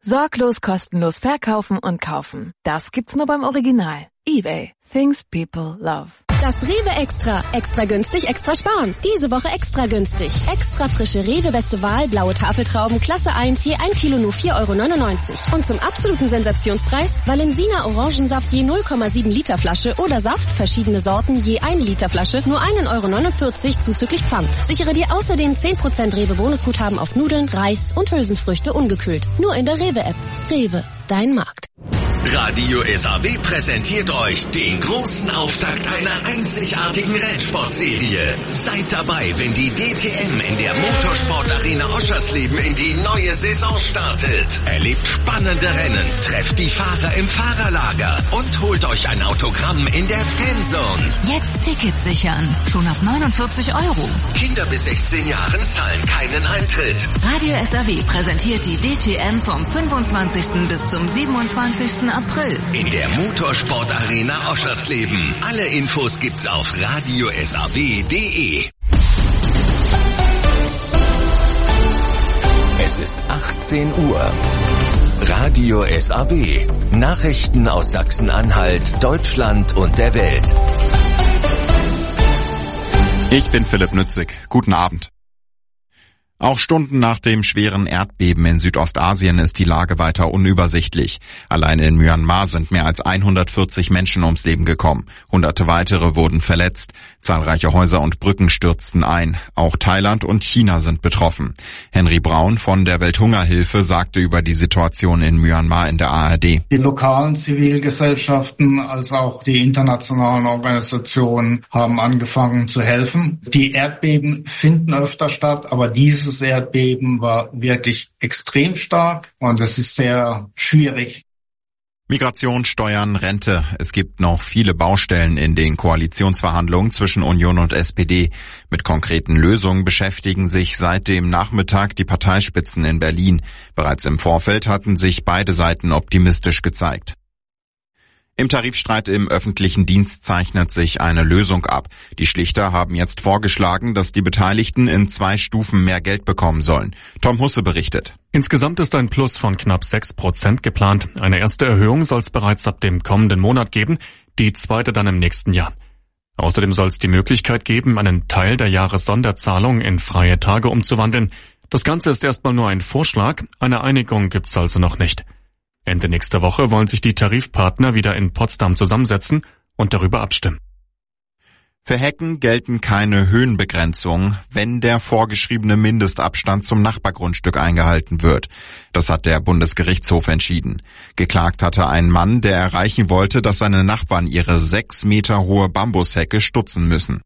Sorglos kostenlos verkaufen und kaufen. Das gibt's nur beim Original. eBay. Things people love. Das Rewe Extra. Extra günstig, extra sparen. Diese Woche extra günstig. Extra frische Rewe Beste Wahl, blaue Tafeltrauben, Klasse 1, je 1 Kilo nur 4,99 €. Und zum absoluten Sensationspreis Valensina Orangensaft je 0,7 Liter Flasche oder Saft, verschiedene Sorten, je 1 Liter Flasche, nur 1,49 € zuzüglich Pfand. Sichere dir außerdem 10% Rewe Bonusguthaben auf Nudeln, Reis und Hülsenfrüchte ungekühlt. Nur in der Rewe App. Rewe, dein Markt. Radio SAW präsentiert euch den großen Auftakt einer einzigartigen Rennsportserie. Seid dabei, wenn die DTM in der Motorsportarena Oschersleben in die neue Saison startet. Erlebt spannende Rennen, trefft die Fahrer im Fahrerlager und holt euch ein Autogramm in der Fanzone. Jetzt Tickets sichern. Schon ab 49 €. Kinder bis 16 Jahren zahlen keinen Eintritt. Radio SAW präsentiert die DTM vom 25. bis zum 27. April. In der Motorsportarena Oschersleben. Alle Infos gibt's auf radiosaw.de. Es ist 18 Uhr. Radio SAW. Nachrichten aus Sachsen-Anhalt, Deutschland und der Welt. Ich bin Philipp Nützig. Guten Abend. Auch Stunden nach dem schweren Erdbeben in Südostasien ist die Lage weiter unübersichtlich. Allein in Myanmar sind mehr als 140 Menschen ums Leben gekommen. Hunderte weitere wurden verletzt. Zahlreiche Häuser und Brücken stürzten ein. Auch Thailand und China sind betroffen. Henry Braun von der Welthungerhilfe sagte über die Situation in Myanmar in der ARD. Die lokalen Zivilgesellschaften als auch die internationalen Organisationen haben angefangen zu helfen. Die Erdbeben finden öfter statt, aber dieses Erdbeben war wirklich extrem stark und es ist sehr schwierig. Migration, Steuern, Rente. Es gibt noch viele Baustellen in den Koalitionsverhandlungen zwischen Union und SPD. Mit konkreten Lösungen beschäftigen sich seit dem Nachmittag die Parteispitzen in Berlin. Bereits im Vorfeld hatten sich beide Seiten optimistisch gezeigt. Im Tarifstreit im öffentlichen Dienst zeichnet sich eine Lösung ab. Die Schlichter haben jetzt vorgeschlagen, dass die Beteiligten in 2 Stufen mehr Geld bekommen sollen. Tom Husse berichtet. Insgesamt ist ein Plus von knapp 6% geplant. Eine erste Erhöhung soll es bereits ab dem kommenden Monat geben, die zweite dann im nächsten Jahr. Außerdem soll es die Möglichkeit geben, einen Teil der Jahressonderzahlung in freie Tage umzuwandeln. Das Ganze ist erstmal nur ein Vorschlag, eine Einigung gibt's also noch nicht. Ende nächster Woche wollen sich die Tarifpartner wieder in Potsdam zusammensetzen und darüber abstimmen. Für Hecken gelten keine Höhenbegrenzungen, wenn der vorgeschriebene Mindestabstand zum Nachbargrundstück eingehalten wird. Das hat der Bundesgerichtshof entschieden. Geklagt hatte ein Mann, der erreichen wollte, dass seine Nachbarn ihre 6 Meter hohe Bambushecke stutzen müssen.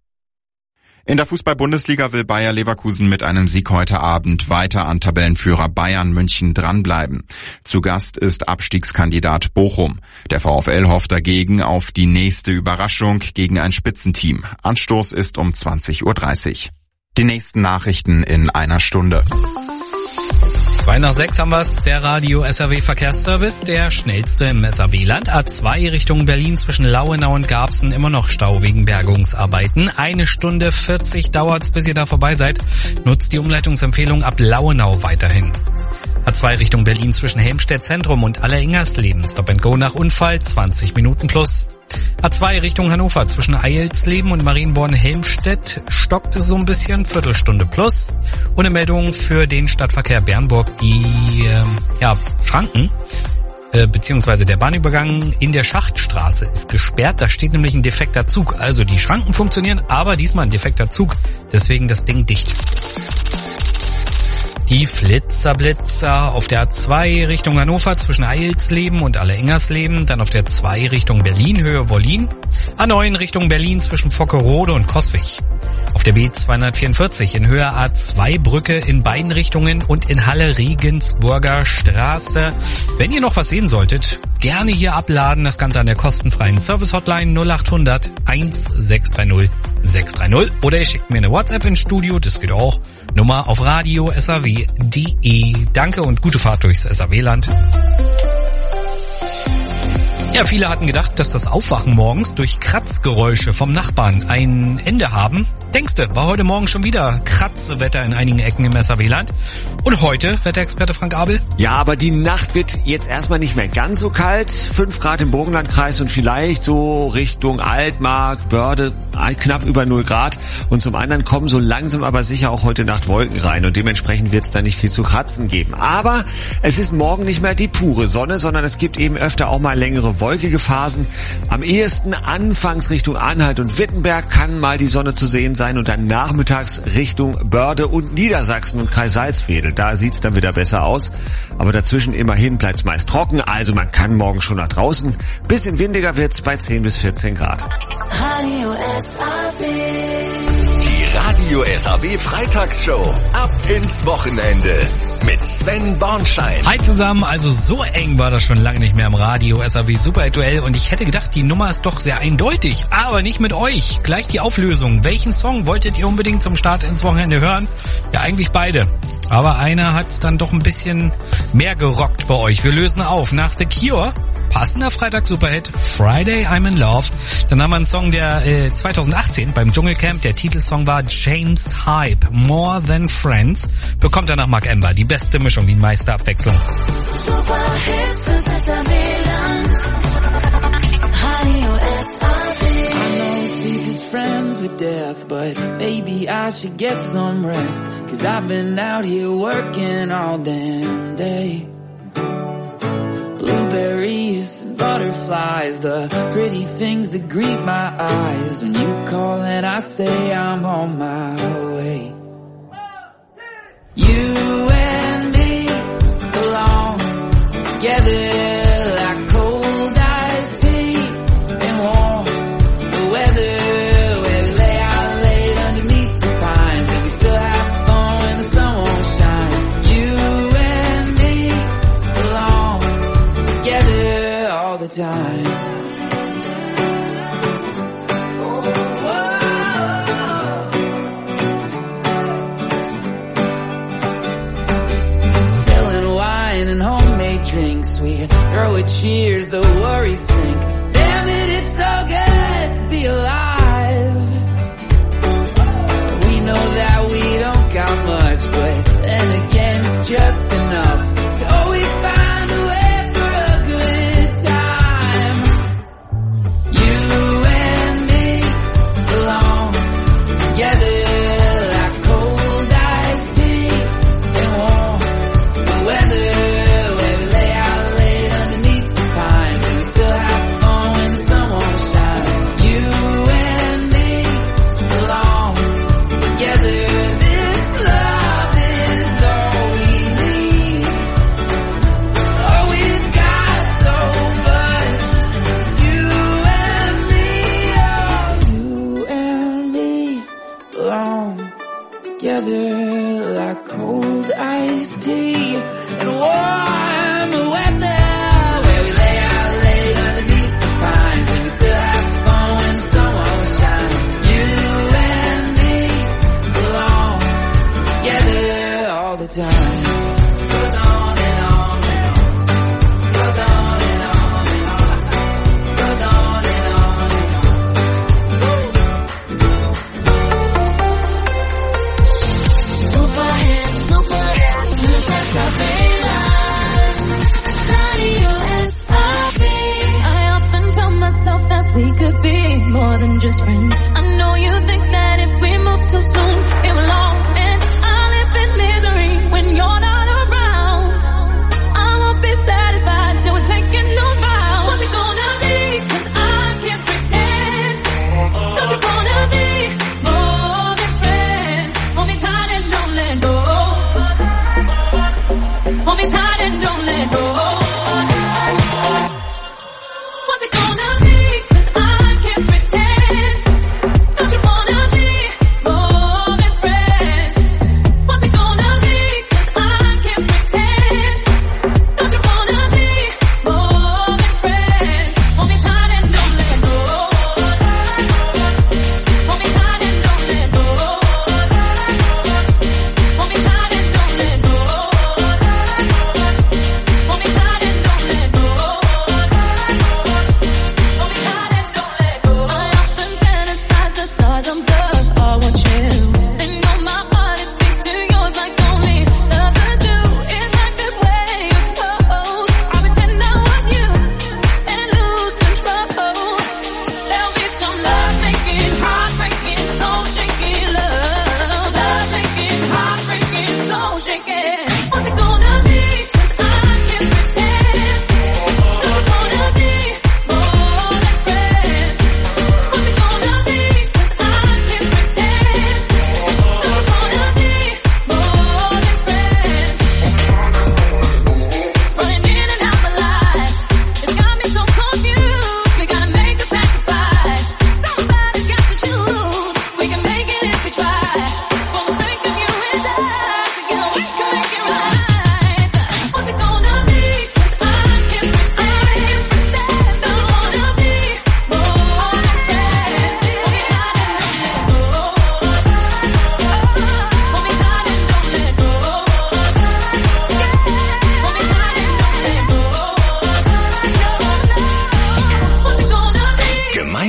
In der Fußball-Bundesliga will Bayer Leverkusen mit einem Sieg heute Abend weiter an Tabellenführer Bayern München dranbleiben. Zu Gast ist Abstiegskandidat Bochum. Der VfL hofft dagegen auf die nächste Überraschung gegen ein Spitzenteam. Anstoß ist um 20:30 Uhr. Die nächsten Nachrichten in einer Stunde. 5:02 haben wir's, der Radio SAW Verkehrsservice, der schnellste im SAW-Land. A2 Richtung Berlin zwischen Lauenau und Garbsen immer noch Stau wegen Bergungsarbeiten. 1 Stunde 40 dauert's, bis ihr da vorbei seid. Nutzt die Umleitungsempfehlung ab Lauenau weiterhin. A2 Richtung Berlin zwischen Helmstedt Zentrum und Alleringersleben. Stop and Go nach Unfall, 20 Minuten plus. A2 Richtung Hannover zwischen Eilsleben und Marienborn-Helmstedt stockt es so ein bisschen, Viertelstunde plus. Und eine Meldung für den Stadtverkehr Bernburg, die Schranken beziehungsweise der Bahnübergang in der Schachtstraße ist gesperrt. Da steht nämlich ein defekter Zug. Also die Schranken funktionieren, aber diesmal ein defekter Zug. Deswegen das Ding dicht. Die Flitzer auf der A2 Richtung Hannover zwischen Eilsleben und Alleringersleben, dann auf der 2 Richtung Berlin, Höhe Wollin, A9 Richtung Berlin zwischen Vockerode und Coswig, auf der B244 in Höhe A2 Brücke in beiden Richtungen und in Halle Regensburger Straße. Wenn ihr noch was sehen solltet, gerne hier abladen, das Ganze an der kostenfreien Service-Hotline 0800 1630 630 oder ihr schickt mir eine WhatsApp ins Studio, das geht auch. Nummer auf radiosaw.de. Danke und gute Fahrt durchs SAW-Land. Ja, viele hatten gedacht, dass das Aufwachen morgens durch Kratzgeräusche vom Nachbarn ein Ende haben. Denkste, war heute Morgen schon wieder Kratzewetter in einigen Ecken im SAW-Land. Und heute, Wetterexperte Frank Abel? Ja, aber die Nacht wird jetzt erstmal nicht mehr ganz so kalt. 5 Grad im Burgenlandkreis und vielleicht so Richtung Altmark, Börde, knapp über 0 Grad. Und zum anderen kommen so langsam aber sicher auch heute Nacht Wolken rein. Und dementsprechend wird es da nicht viel zu kratzen geben. Aber es ist morgen nicht mehr die pure Sonne, sondern es gibt eben öfter auch mal längere wolkige Phasen. Am ehesten anfangs Richtung Anhalt und Wittenberg kann mal die Sonne zu sehen sein und dann nachmittags Richtung Börde und Niedersachsen und Kreis Salzwedel. Da sieht's dann wieder besser aus. Aber dazwischen immerhin bleibt's meist trocken, also man kann morgen schon nach draußen. Bisschen windiger wird's bei 10 bis 14 Grad. Radio SAW. Die Radio SAW Freitagsshow. Ab ins Wochenende. Mit Sven Bornschein. Hi zusammen, also so eng war das schon lange nicht mehr im Radio SAW Superaktuell und ich hätte gedacht, die Nummer ist doch sehr eindeutig, aber nicht mit euch. Gleich die Auflösung. Welchen Song wolltet ihr unbedingt zum Start ins Wochenende hören? Ja, eigentlich beide. Aber einer hat's dann doch ein bisschen mehr gerockt bei euch. Wir lösen auf. Nach The Cure, passender Freitags-Superhit, Friday I'm in Love. Dann haben wir einen Song, der 2018 beim Dschungelcamp, der Titelsong war James Hype, More Than Friends. Bekommt danach Mark Ember, die beste Mischung, die meiste Abwechslung. Superhits fürs SAW-Land. Radio SAW. I know sleep is friends with death, but maybe I should get some rest. Cause I've been out here working all damn day. Blueberries and butterflies, the pretty things that greet my eyes. When you call and I say I'm on my way. You and me belong together like cold iced tea and warm the weather. Where we lay out late underneath the pines and we still have fun when the sun won't shine. You and me belong together all the time. Spilling wine and homemade drinks, we throw a cheers, the worries sink. Damn it, it's so good to be alive. We know that we don't got much, but then again it's just enough to always find a way for a good time. You and me belong together like cold iced tea and warm the weather. Where we lay out late underneath the pines and we still have fun when the sun won't shine. You and me belong together. This love is all we need.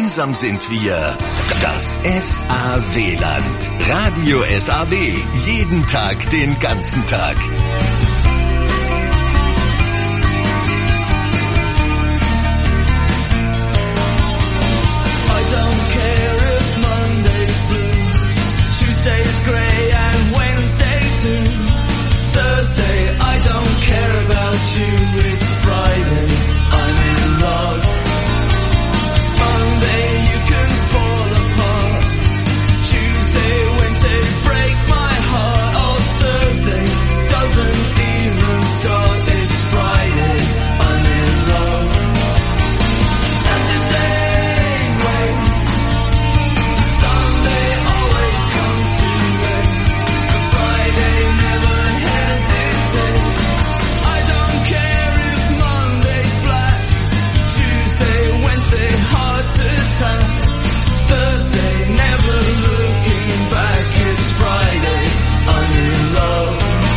Gemeinsam sind wir das SAW-Land. Radio SAW. Jeden Tag, den ganzen Tag. Tuesday's grey and Wednesday too. Thursday, I don't care about you. It's Friday, I'm in love. Monday, you can fall apart. Tuesday, Wednesday, break my heart. Oh, Thursday doesn't even start. It's Friday, I'm in love. Saturday, wait. Sunday always comes too late. But Friday never hesitate. I don't care if Monday's black. Tuesday, Wednesday, hard to tell. Thursday, never looking back. It's Friday, I'm in love.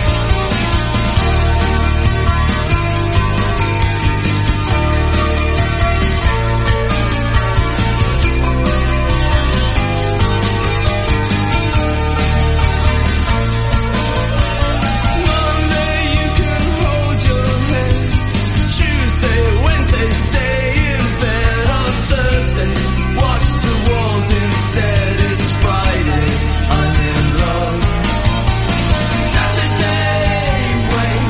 Monday, you can hold your head. Tuesday, Wednesday, stay in bed. On Thursday, watch the walls instead. It's Friday, I'm in love. Saturday, wait.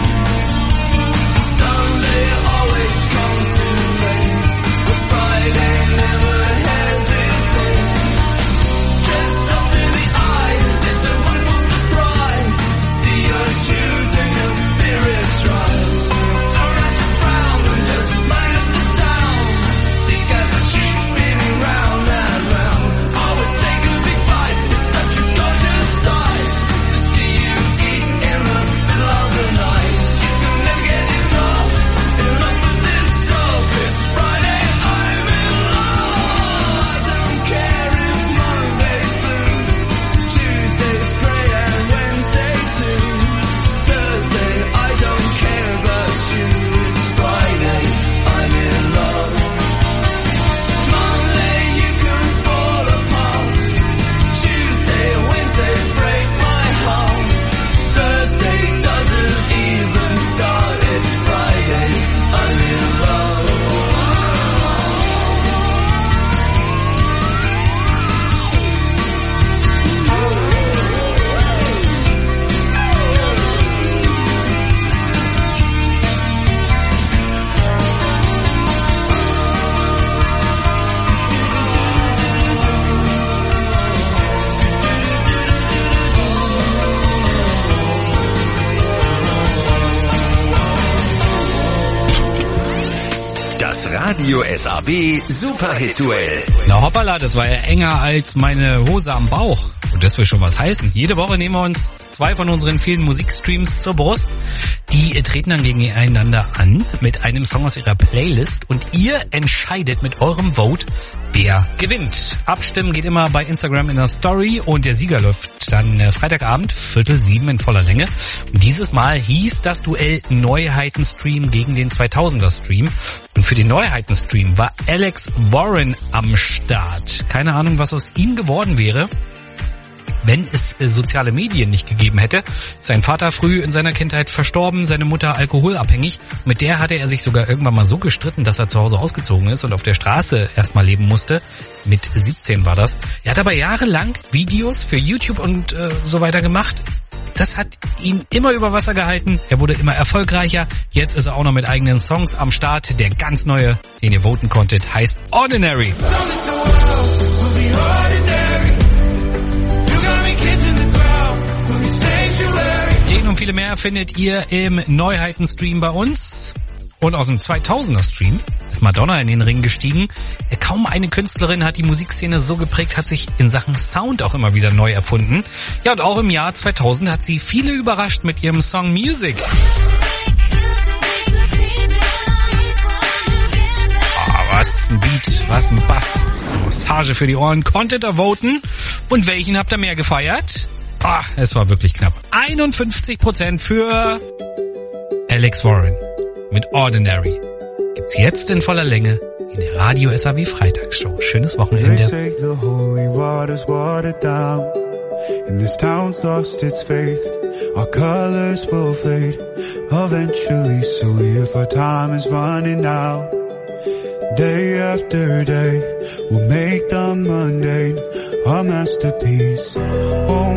Sunday always comes too late. But Friday never hesitate. Dressed up to the eyes, it's a wonderful surprise. See your shoes and your spirits rise. Around your frown and just smile at the sound. Sick as a sheep spinning round and round. Always take a big bite, it's such a gorgeous sight. To see you eat in the middle of the night. You can never get enough of this stuff. It's Friday, I'm in love. I don't care if Monday's blue. Tuesday's grey and Wednesday too. Thursday, I don't care about you. It's Friday, I'm in love. Monday, you can fall apart. Tuesday, Wednesday, break my heart. Thursday doesn't even start. It's Friday, I'm in love. Das Radio SAW Superhit-Duell. Na hoppala, das war ja enger als meine Hose am Bauch. Und das will schon was heißen. Jede Woche nehmen wir uns 2 von unseren vielen Musikstreams zur Brust. Die treten dann gegeneinander an mit einem Song aus ihrer Playlist und ihr entscheidet mit eurem Vote, wer gewinnt. Abstimmen geht immer bei Instagram in der Story und der Sieger läuft dann Freitagabend 6:45 in voller Länge. Und dieses Mal hieß das Duell Neuheitenstream gegen den 2000er Stream. Und für den Neuheitenstream war Alex Warren am Start. Keine Ahnung, was aus ihm geworden wäre, wenn es soziale Medien nicht gegeben hätte. Sein Vater früh in seiner Kindheit verstorben, seine Mutter alkoholabhängig. Mit der hatte er sich sogar irgendwann mal so gestritten, dass er zu Hause ausgezogen ist und auf der Straße erstmal leben musste. Mit 17 war das. Er hat aber jahrelang Videos für YouTube und so weiter gemacht. Das hat ihn immer über Wasser gehalten. Er wurde immer erfolgreicher. Jetzt ist er auch noch mit eigenen Songs am Start. Der ganz neue, den ihr voten konntet, heißt Ordinary. Den und viele mehr findet ihr im Neuheitenstream bei uns. Und aus dem 2000er Stream ist Madonna in den Ring gestiegen. Kaum eine Künstlerin hat die Musikszene so geprägt, hat sich in Sachen Sound auch immer wieder neu erfunden. Ja, und auch im Jahr 2000 hat sie viele überrascht mit ihrem Song Music. Was ein Beat, was ein Bass. Massage für die Ohren. Konntet ihr voten? Und welchen habt ihr mehr gefeiert? Es war wirklich knapp. 51% für Alex Warren mit Ordinary. Gibt's jetzt in voller Länge in der Radio SAW Freitagsshow. Schönes Wochenende. And this town's lost its faith. Our colors will fade eventually. So if our time is running out, day after day, we'll make the mundane a masterpiece. Oh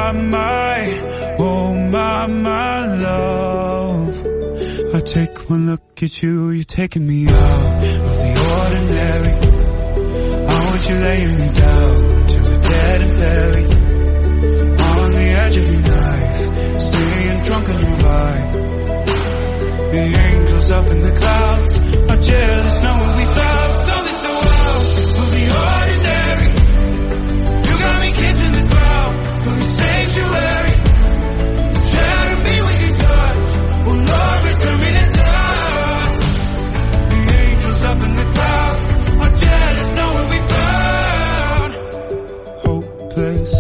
my love. I take one look at you, you're taking me out of the ordinary. I want you laying me down to the dead and buried. On the edge of your knife, staying drunk on your ride. The angels up in the clouds are jealous knowing we found something so out of the ordinary. You got me kissing the ground from the sanctuary. Shadow me when you touch. Oh Lord, return me to dust. The angels up in the clouds are jealous knowing we found hopeless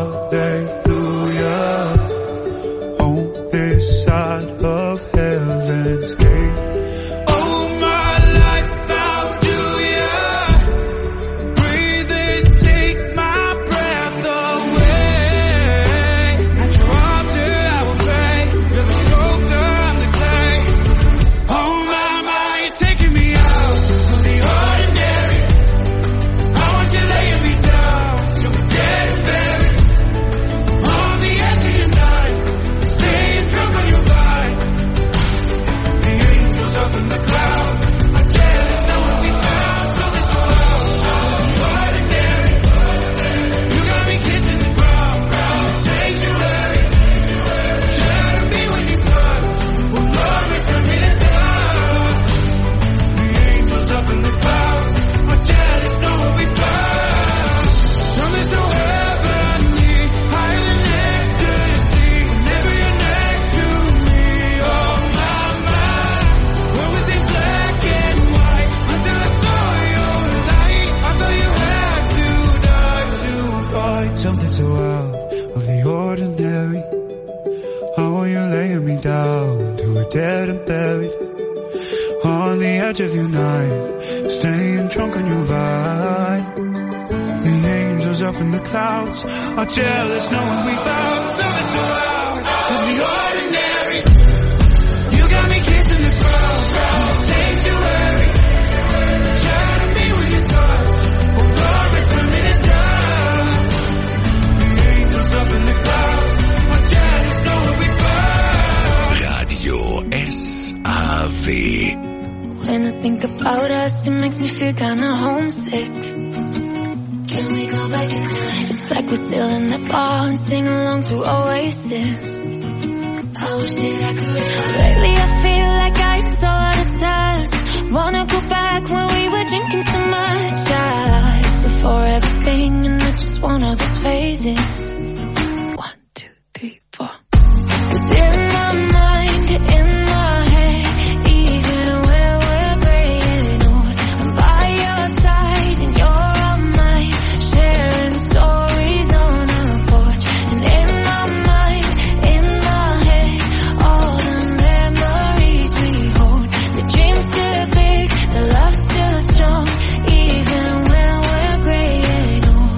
hallelujah on this side of heaven's gate. Oh my life, how do ya breathe and take my breath away? At your altar I will pray. You're the sculptor, I'm the clay. Oh my, you're taking me out of the ordinary. I want you laying me down till we're dead and buried. On the edge of your night, staying drunk on your vine. The angels up in the clouds are jealous knowing we found something so out of the ordinary. You got me kissing the ground from the sanctuary. Shadow me when you touch. Oh Lord, return me to dust. The angels up in the clouds are jealous knowing we found something so heavenly, higher than ecstasy. Whenever you're next to me, oh my. Where was it black and white until I saw your light? I thought you had to die to find something so out of the ordinary. How are you laying me down to a dead and buried? On the edge of your night, staying drunk on your vine. The angels up in the clouds are jealous knowing we found something so out of the ordinary. You got me kissing the ground from the sanctuary. Shadow me when you touch. Oh Lord, return me to dust. The angels up in the clouds are jealous knowing we found. Radio SAW. When I think about us, it makes me feel kinda homesick. Can we go back in time? It's like we're still in the bar and sing along to Oasis. I wish that I could. Lately I feel like I'm so out of touch. Wanna go back when we were drinking so much. I so for everything and not just one of those phases. 1, 2, 3, 4. 'Cause in my mind, in my head, even when we're graying old, I'm by your side and you're on mine, sharing stories on our porch. And in my mind, in my head, all the memories we hold. The dream's still big, the love's still strong, even when we're graying old.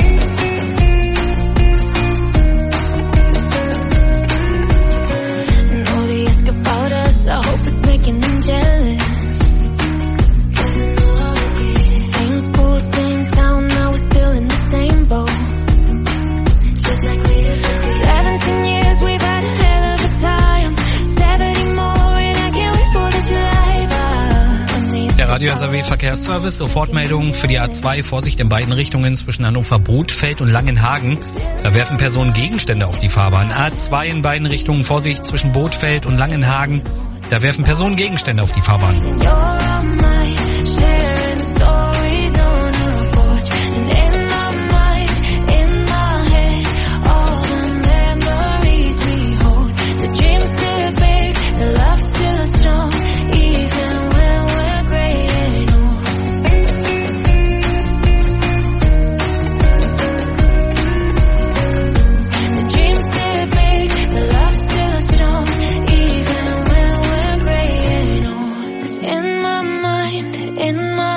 And all they ask about us, I hope it's making them jealous. 'Cause I know how it is. Same school, same town, now we're still in the same boat. Just like we used to be. 17 years, we've had a hell of a time. 70 more and I can't wait for this life. Der Radio SAW Verkehrsservice, Sofortmeldungen für die A2, Vorsicht in beiden Richtungen zwischen Hannover Bothfeld und Langenhagen. Da werfen Personen Gegenstände auf die Fahrbahn. A2 in beiden Richtungen, Vorsicht zwischen Bothfeld und Langenhagen. Da werfen Personen Gegenstände auf die Fahrbahn. You're on mine, sharing stories on our porch. And in my mind, in my head, all the memories we hold. The dream's still big, the love's still strong, even when we're graying old. The dream's still big, the love's still strong, even when we're graying old. 'Cause in my mind, in my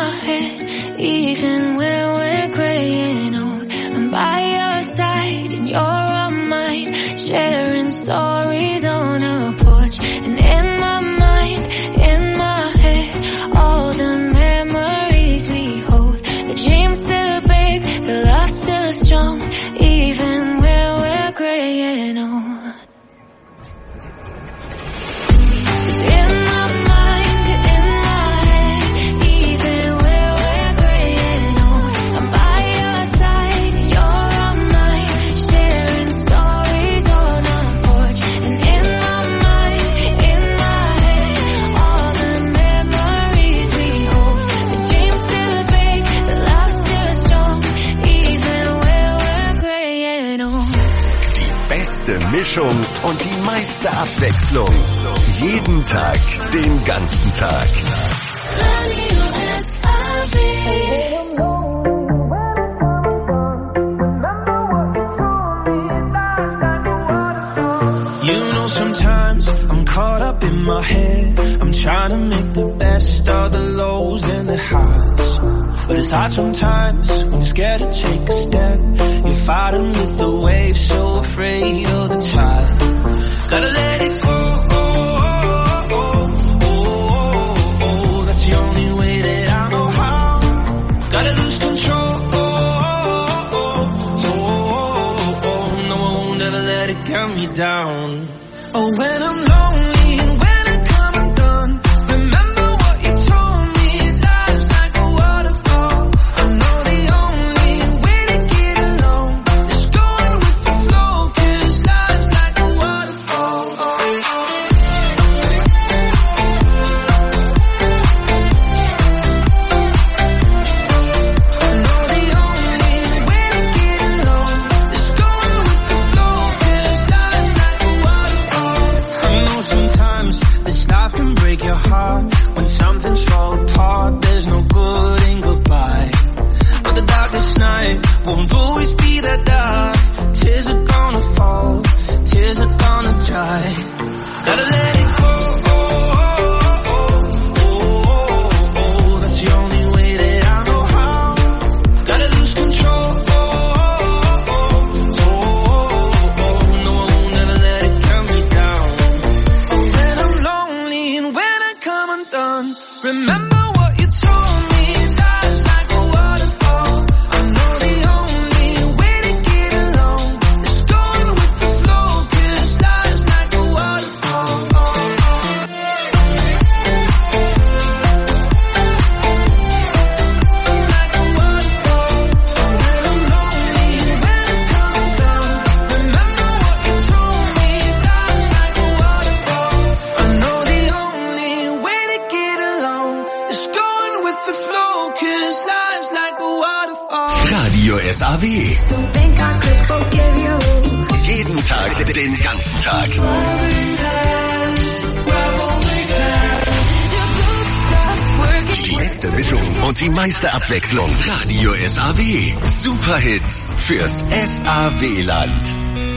Mischung und die meiste Abwechslung. Jeden Tag, den ganzen Tag. Radio SAW. You know, sometimes I'm caught up in my head. I'm trying to make the best of the lows and the highs. But it's hard sometimes when you're scared to take a step. You're fighting with the waves, so afraid of the tide. Gotta let it go. That's the only way that I know how. Gotta lose control. No, I won't ever let it get me down. Oh, when I'm lonely and when I come undone, remember what you told me. Life's like a waterfall. I know the only way to get along is going with the flow, 'cause life's like a waterfall. I know the only way to get along is going with the flow, 'cause life's like a waterfall. I know sometimes this life can break your heart. When something's fall apart, there's no good in goodbye. But the darkest night won't always be that dark. Tears are gonna fall, tears are gonna dry. Gotta let it go. That's the only way that I know how. Gotta lose control. No, I won't ever let it get me down. Oh, when I'm lonely and when I come undone, remember what you told me. Life's like a waterfall. I know the only way to get along is going with the flow, 'cause life's like a waterfall. Like a waterfall. When I'm lonely and when I come undone, remember what you told me. Life's like a waterfall. I know the only way to get along is going with the flow, 'cause life's like a waterfall. Radio SAW. Don't think I could forgive you. Jeden Tag, den ganzen Tag. Die beste Mischung und die meiste Abwechslung. Radio SAW. Superhits fürs SAW-Land.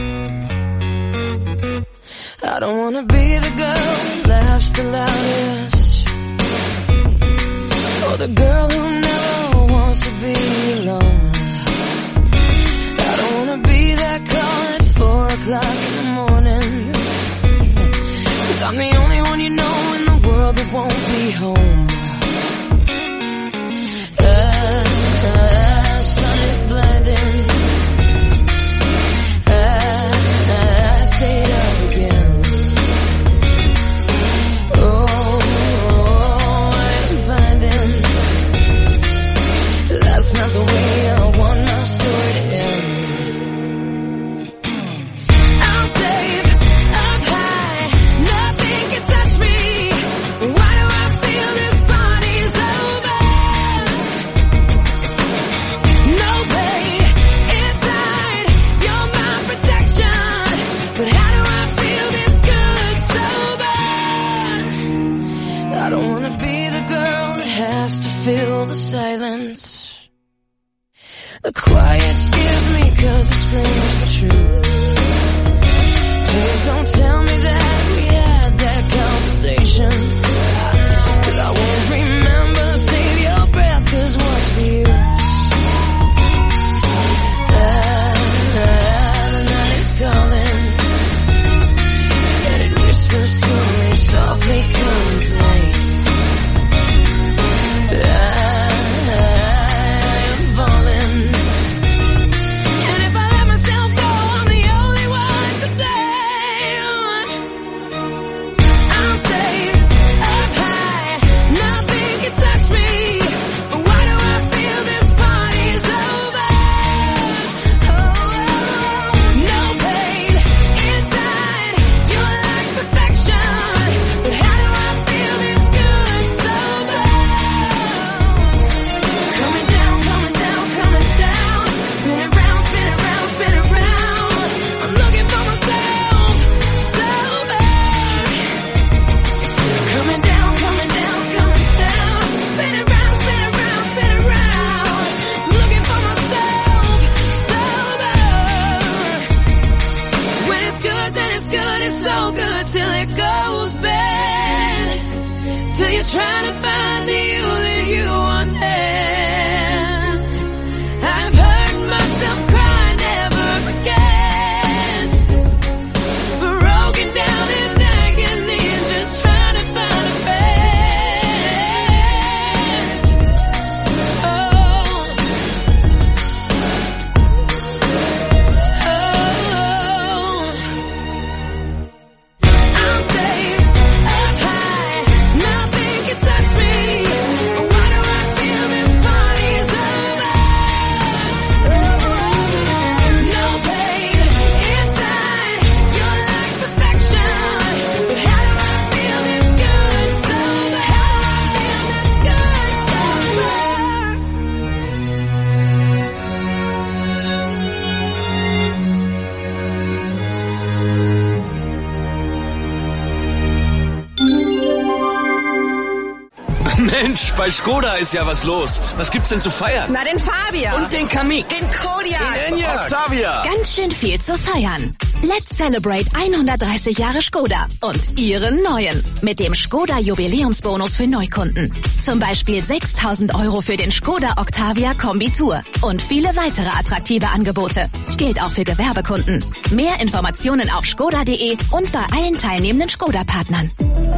I don't wanna be the girl who laughs the loudest, or the girl who never wants to be alone. I don't wanna be that call at 4 o'clock in the morning, 'cause I'm the only one you know in the world that won't be home. Sun is blinding. I stayed up again. I'm finding that's not the way I want my story to end. I'm safe up high, nothing can touch me. Why do I feel this party's over? No pain inside, you're my protection. But how do I feel this good sober? I don't wanna be the girl that has to fill the silence. The quiet scares me 'cause it screams the truth. Please don't tell me that we had that conversation, 'cause I won't remember. Save your breath, 'cause what's the use? The night is calling, and it whispers to me softly, complain. I'm falling, and if I let myself go, I'm the only one to blame. I'm safe till you're trying to find the you that you once had. I've heard myself cry never again, broken down in agony and just trying to find a bed. I'm safe up high, nothing can touch me. Why do I feel this party's over? No pain inside, you're like perfection. But how do I feel this good sober? How do I feel this good sober? Mensch, bei Skoda ist ja was los. Was gibt's denn zu feiern? Na, den Fabia. Und den Kamiq. Den Kodiaq. Den Enyaq. Octavia. Ganz schön viel zu feiern. Let's celebrate 130 Jahre Skoda und ihren neuen. Mit dem Skoda Jubiläumsbonus für Neukunden. Zum Beispiel 6.000 € für den Skoda Octavia Kombi Tour. Und viele weitere attraktive Angebote. Gilt auch für Gewerbekunden. Mehr Informationen auf skoda.de und bei allen teilnehmenden Skoda-Partnern.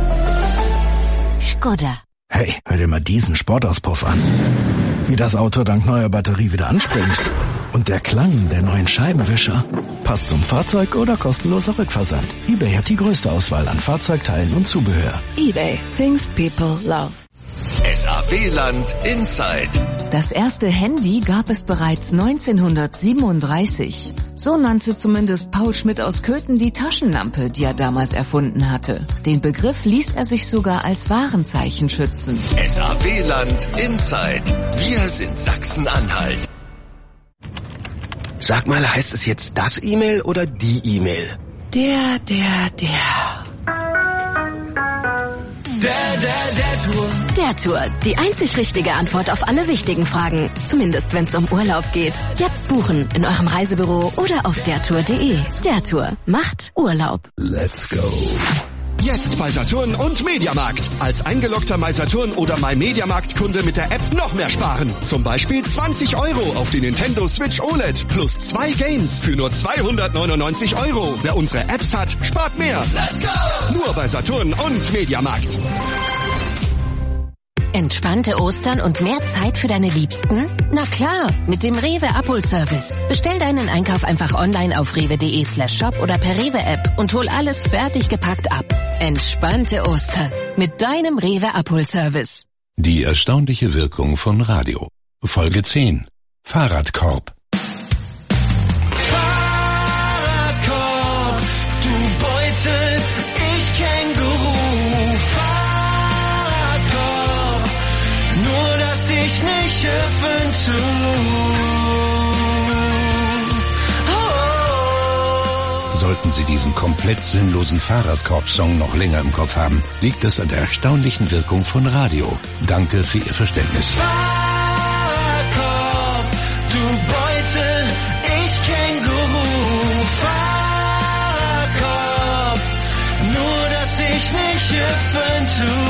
Skoda. Hey, hör dir mal diesen Sportauspuff an. Wie das Auto dank neuer Batterie wieder anspringt. Und der Klang der neuen Scheibenwischer. Passt zum Fahrzeug oder kostenloser Rückversand. eBay hat die größte Auswahl an Fahrzeugteilen und Zubehör. eBay. Things people love. SAW-Land Inside. Das erste Handy gab es bereits 1937. So nannte zumindest Paul Schmidt aus Köthen die Taschenlampe, die er damals erfunden hatte. Den Begriff ließ er sich sogar als Warenzeichen schützen. SAW-Land Inside. Wir sind Sachsen-Anhalt. Sag mal, heißt es jetzt das E-Mail oder die E-Mail? Der Tour. Der Tour, die einzig richtige Antwort auf alle wichtigen Fragen. Zumindest wenn es um Urlaub geht. Jetzt buchen in eurem Reisebüro oder auf dertour.de. Der Tour macht Urlaub. Let's go. Jetzt bei Saturn und Mediamarkt. Als eingeloggter MySaturn oder MyMediamarkt-Kunde mit der App noch mehr sparen. Zum Beispiel 20 € auf die Nintendo Switch OLED plus 2 Games für nur 299 €. Wer unsere Apps hat, spart mehr. Let's go! Nur bei Saturn und Mediamarkt. Entspannte Ostern und mehr Zeit für deine Liebsten? Na klar, mit dem Rewe Abholservice. Bestell deinen Einkauf einfach online auf rewe.de/shop oder per Rewe-App und hol alles fertig gepackt ab. Entspannte Ostern mit deinem Rewe Abholservice. Die erstaunliche Wirkung von Radio. Folge 10. Fahrradkorb. Fahrradkorb, du Beutel, ich Känguru. Fahrradkorb, nur dass ich nicht hüpfen tu. Sollten Sie diesen komplett sinnlosen Fahrradkorb-Song noch länger im Kopf haben, liegt es an der erstaunlichen Wirkung von Radio. Danke für Ihr Verständnis. Fahrradkorb, du Beutel, ich Känguru. Fahrradkorb, nur dass ich nicht hüpfen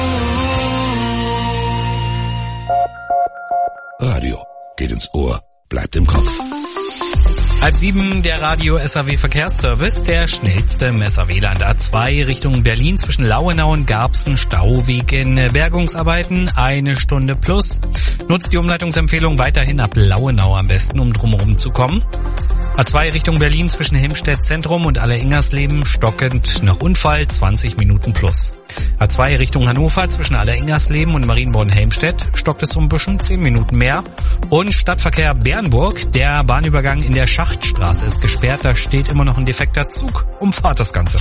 tu. Radio geht ins Ohr, bleibt im Kopf. 6:30, der Radio SAW Verkehrsservice, der schnellste im SAW-Land. A2 Richtung Berlin zwischen Lauenau und Garbsen, Stau wegen Bergungsarbeiten, 1 Stunde plus. Nutzt die Umleitungsempfehlung weiterhin ab Lauenau am besten, um drumherum zu kommen. A2 Richtung Berlin zwischen Helmstedt Zentrum und Alleringersleben, stockend nach Unfall, 20 Minuten plus. A2 Richtung Hannover zwischen Alleringersleben und Marienborn-Helmstedt, stockt es um ein bisschen, 10 Minuten mehr. Und Stadtverkehr Bernburg, der Bahnübergang in der Schachtstraße ist gesperrt, da steht immer noch ein defekter Zug. Umfahrt das Ganze.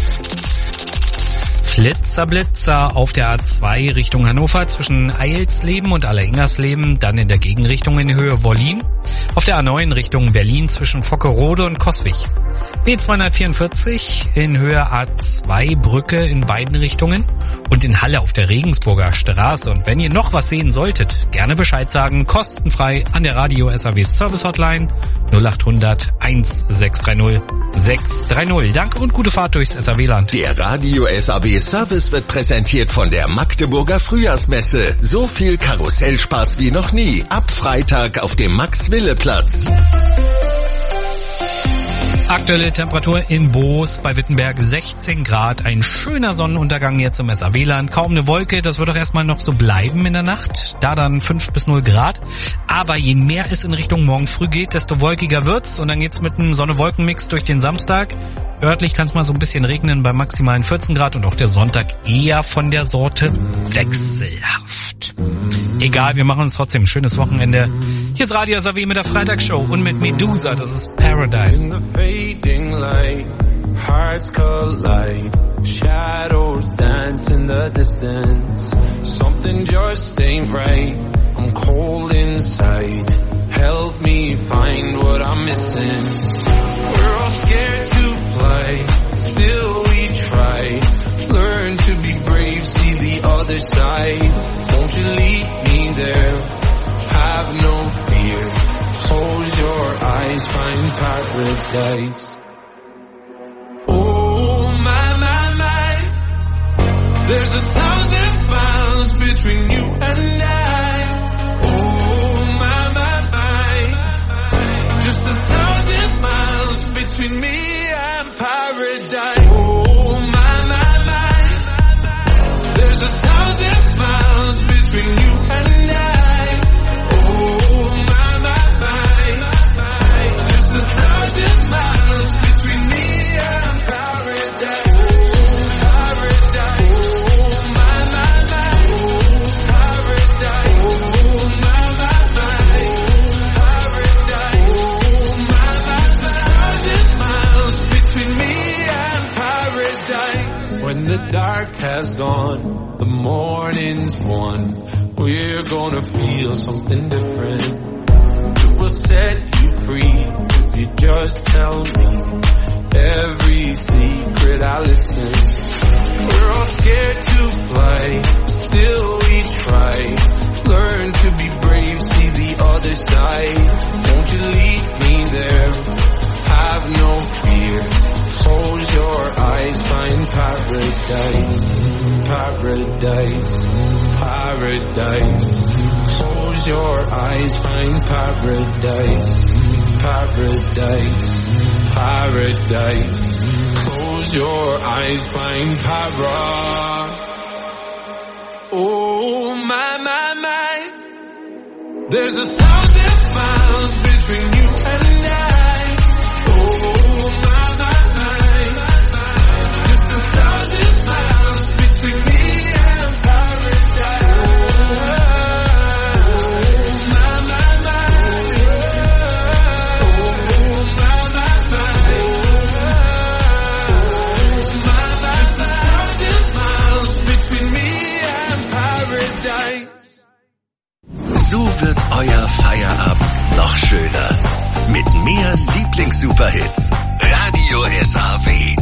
Flitzer auf der A2 Richtung Hannover zwischen Eilsleben und Alleringersleben, dann in der Gegenrichtung in Höhe Wollin. Auf der A9 Richtung Berlin zwischen Vockerode und Coswig. B244 in Höhe A2 Brücke in beiden Richtungen. und in Halle auf der Regensburger Straße. Und wenn ihr noch was sehen solltet, gerne Bescheid sagen, kostenfrei an der Radio SAW Service Hotline 0800 1630 630. Danke und gute Fahrt durchs SAW-Land. Der Radio SAW Service wird präsentiert von der Magdeburger Frühjahrsmesse. So viel Karussellspaß wie noch nie. Ab Freitag auf dem Max-Wille-Platz. Aktuelle Temperatur in Boos bei Wittenberg 16 Grad. Ein schöner Sonnenuntergang jetzt im SAW-Land. Kaum eine Wolke, das wird doch erstmal noch so bleiben in der Nacht. Da dann 5 bis 0 Grad. Aber je mehr es in Richtung morgen früh geht, desto wolkiger wird's. Und dann geht's mit einem Sonne-Wolken-Mix durch den Samstag. Örtlich kann es mal so ein bisschen regnen bei maximalen 14 Grad und auch der Sonntag eher von der Sorte wechselhaft. Egal, wir machen uns trotzdem ein schönes Wochenende. Hier ist Radio SAW mit der Freitagsshow und mit Medusa, das ist Paradise. In the fading light, hearts collide, shadows dance in the distance. Something just ain't right, I'm cold inside. Help me find what I'm missing. We're all scared to fly, still we try. Learn to be brave, see the other side. Won't you lead me there? Have no fear. Close your eyes, find paradise. Oh my, my, my. There's 1,000 miles between you and I. Oh my, my, my. Just 1,000 miles between me and paradise. Oh my, my, my. There's 1,000 miles between you and I. When the dark has gone, the morning's won. We're gonna feel something different. It will set you free if you just tell me every secret I listen. We're all scared to fly, still we try. Learn to be brave, see the other side. Won't you lead me there? Have no fear. Close your eyes, find paradise, paradise, paradise. Close your eyes, find paradise, paradise, paradise. Close your eyes, find paradise. Oh my, my, my. There's 1,000 miles between you and I. So wird euer Feierabend noch schöner. Mit mehr Lieblings-Superhits. Radio SAW.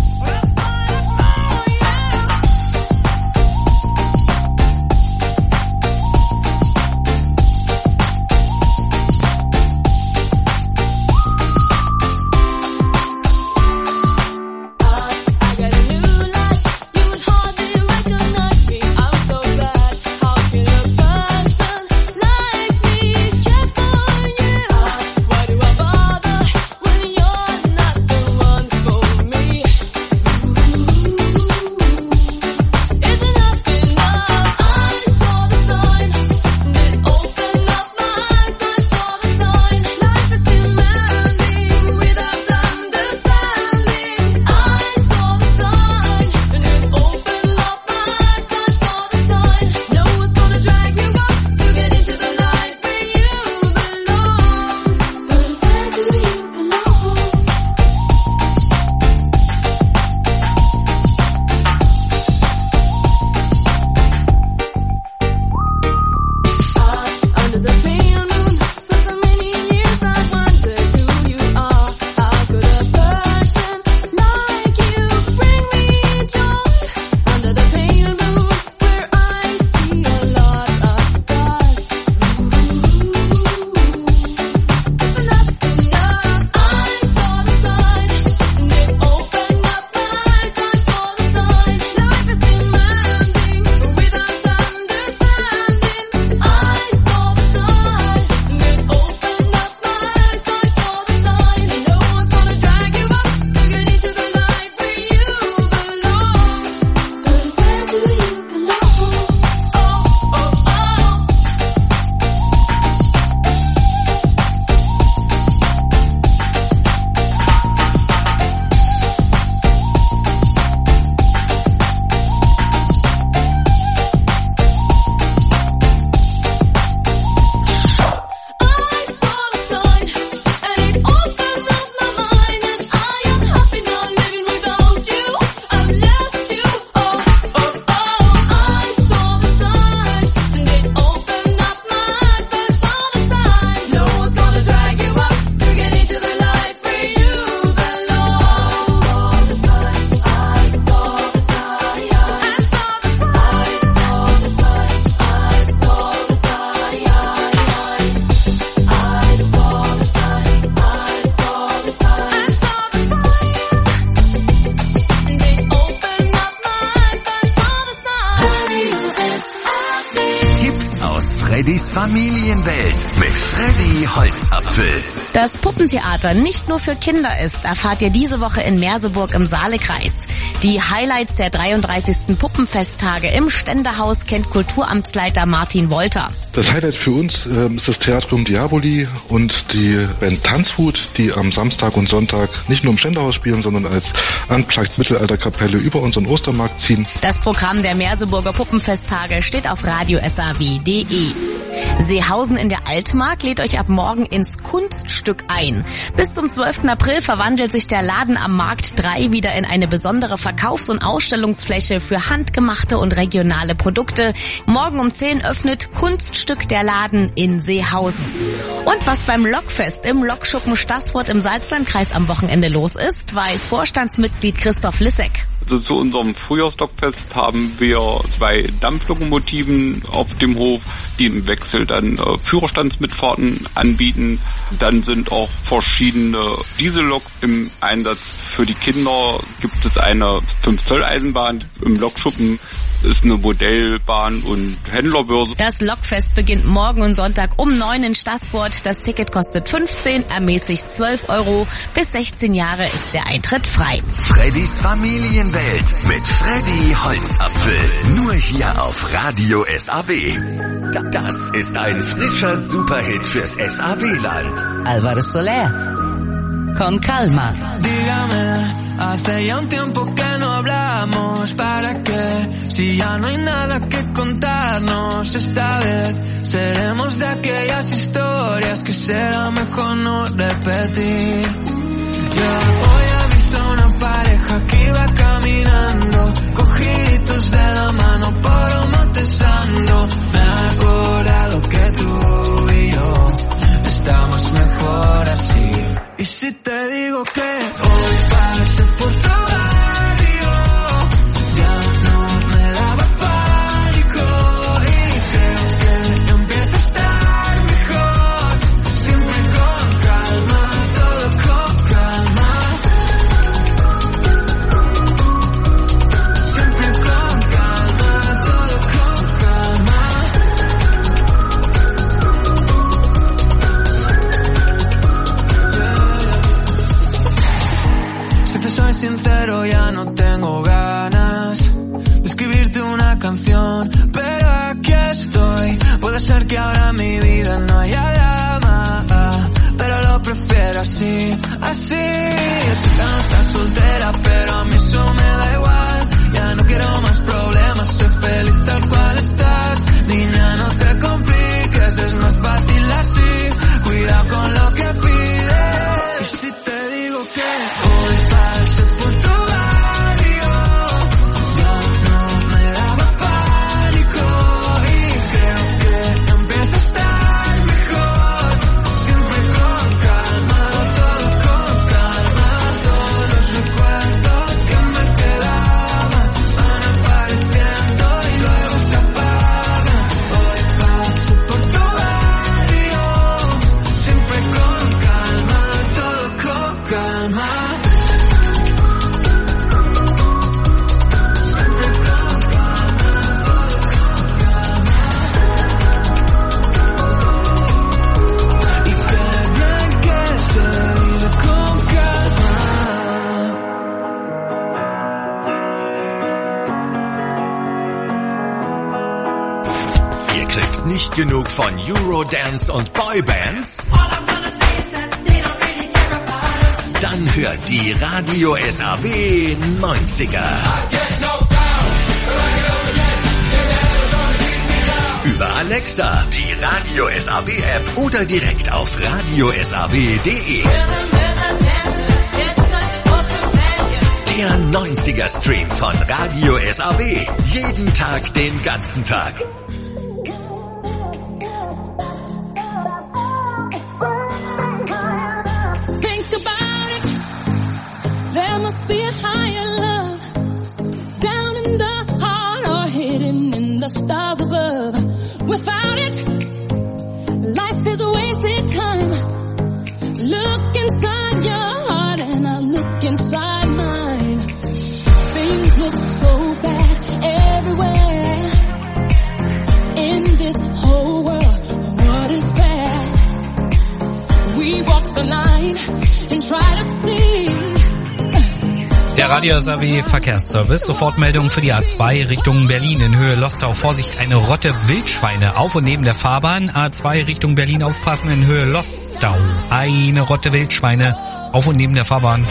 Tipps aus Freddys Familienwelt mit Freddy Holzapfel. Dass Puppentheater nicht nur für Kinder ist, erfahrt ihr diese Woche in Merseburg im Saalekreis. Die Highlights der 33. Puppenfesttage im Ständehaus kennt Kulturamtsleiter Martin Wolter. Das Highlight für uns ist das Theatrium Diaboli und die Band Tanzwut, die am Samstag und Sonntag nicht nur im Ständehaus spielen, sondern als Unplugged Mittelalterkapelle über unseren Ostermarkt ziehen. Das Programm der Merseburger Puppenfesttage steht auf radiosaw.de. Seehausen in der Altmark lädt euch ab morgen ins Kunststück ein. Bis zum 12. April verwandelt sich der Laden am Markt 3 wieder in eine besondere Verkaufs- und Ausstellungsfläche für handgemachte und regionale Produkte. Morgen um 10 öffnet Kunststück der Laden in Seehausen. Und was beim Lokfest im Lokschuppen Staßfurt im Salzlandkreis am Wochenende los ist, weiß Vorstandsmitglied Christoph Lissek. Also zu unserem Frühjahrsstockfest haben wir 2 Dampflokomotiven auf dem Hof, die im Wechsel dann Führerstandsmitfahrten anbieten. Dann sind auch verschiedene Dieselloks im Einsatz. Für die Kinder gibt es eine 5-Zoll-Eisenbahn. Im Lokschuppen ist eine Modellbahn und Händlerbörse. Das Lokfest beginnt morgen und Sonntag um 9 in Staßfurt. Das Ticket kostet 15, ermäßigt 12 Euro. Bis 16 Jahre ist der Eintritt frei. Freddys Familienwelt mit Freddy Holzapfel. Nur hier auf Radio SAW. Das ist ein frischer Superhit fürs SAW-Land. Álvaro Soler. Con calma. Dígame, hace ya un tiempo que no hablamos. ¿Para qué? Si ya no hay nada que contarnos. Esta vez seremos de aquellas historias que será mejor no repetir. Yo hoy he visto una pareja que iba caminando, cogiditos de la mano por un monte santo. Me he acordado que tú y yo estamos mejor así. Y si te digo que hoy pasé por tu barrio, ya no me daba pánico y creo que empieza a estar mejor. Siempre con calma, todo con calma. Siempre con calma, todo con calma. Si te soy sincero, ya no tengo ganas de escribirte una canción, pero aquí estoy. Puede ser que ahora en mi vida no haya drama, pero lo prefiero así, así. Sé que no estás soltera, pero a mí eso me da igual. Ya no quiero más problemas, soy feliz tal cual estás. Niña, no te compliques, es más fácil así. Cuidado con lo que pides. Y si te digo que hoy pasé por tu barrio, ya no me daba pánico y creo que empieza a estar mejor. Siempre con calma, todo con calma. Todos los recuerdos que me quedaban van apareciendo y luego se apagan. Hoy pasé por tu barrio, siempre con calma, todo con calma. Ihr kriegt nicht genug von Eurodance und Boybands? Dann hört die Radio SAW 90er. Über Alexa, die Radio SAW App oder direkt auf radiosaw.de. Der 90er Stream von Radio SAW. Jeden Tag, den ganzen Tag. Think about it. There must be a higher love down in the heart or hidden in the stars above. Without it, life is a wasted time. Look inside your heart and I look inside mine. Things look so bad everywhere. the line and try to see. Der Radio SAW Verkehrsservice. Sofortmeldung für die A2 Richtung Berlin in Höhe Lostau. Vorsicht, eine Rotte Wildschweine auf und neben der Fahrbahn. A2 Richtung Berlin aufpassen in Höhe Lostau. Eine Rotte Wildschweine auf und neben der Fahrbahn.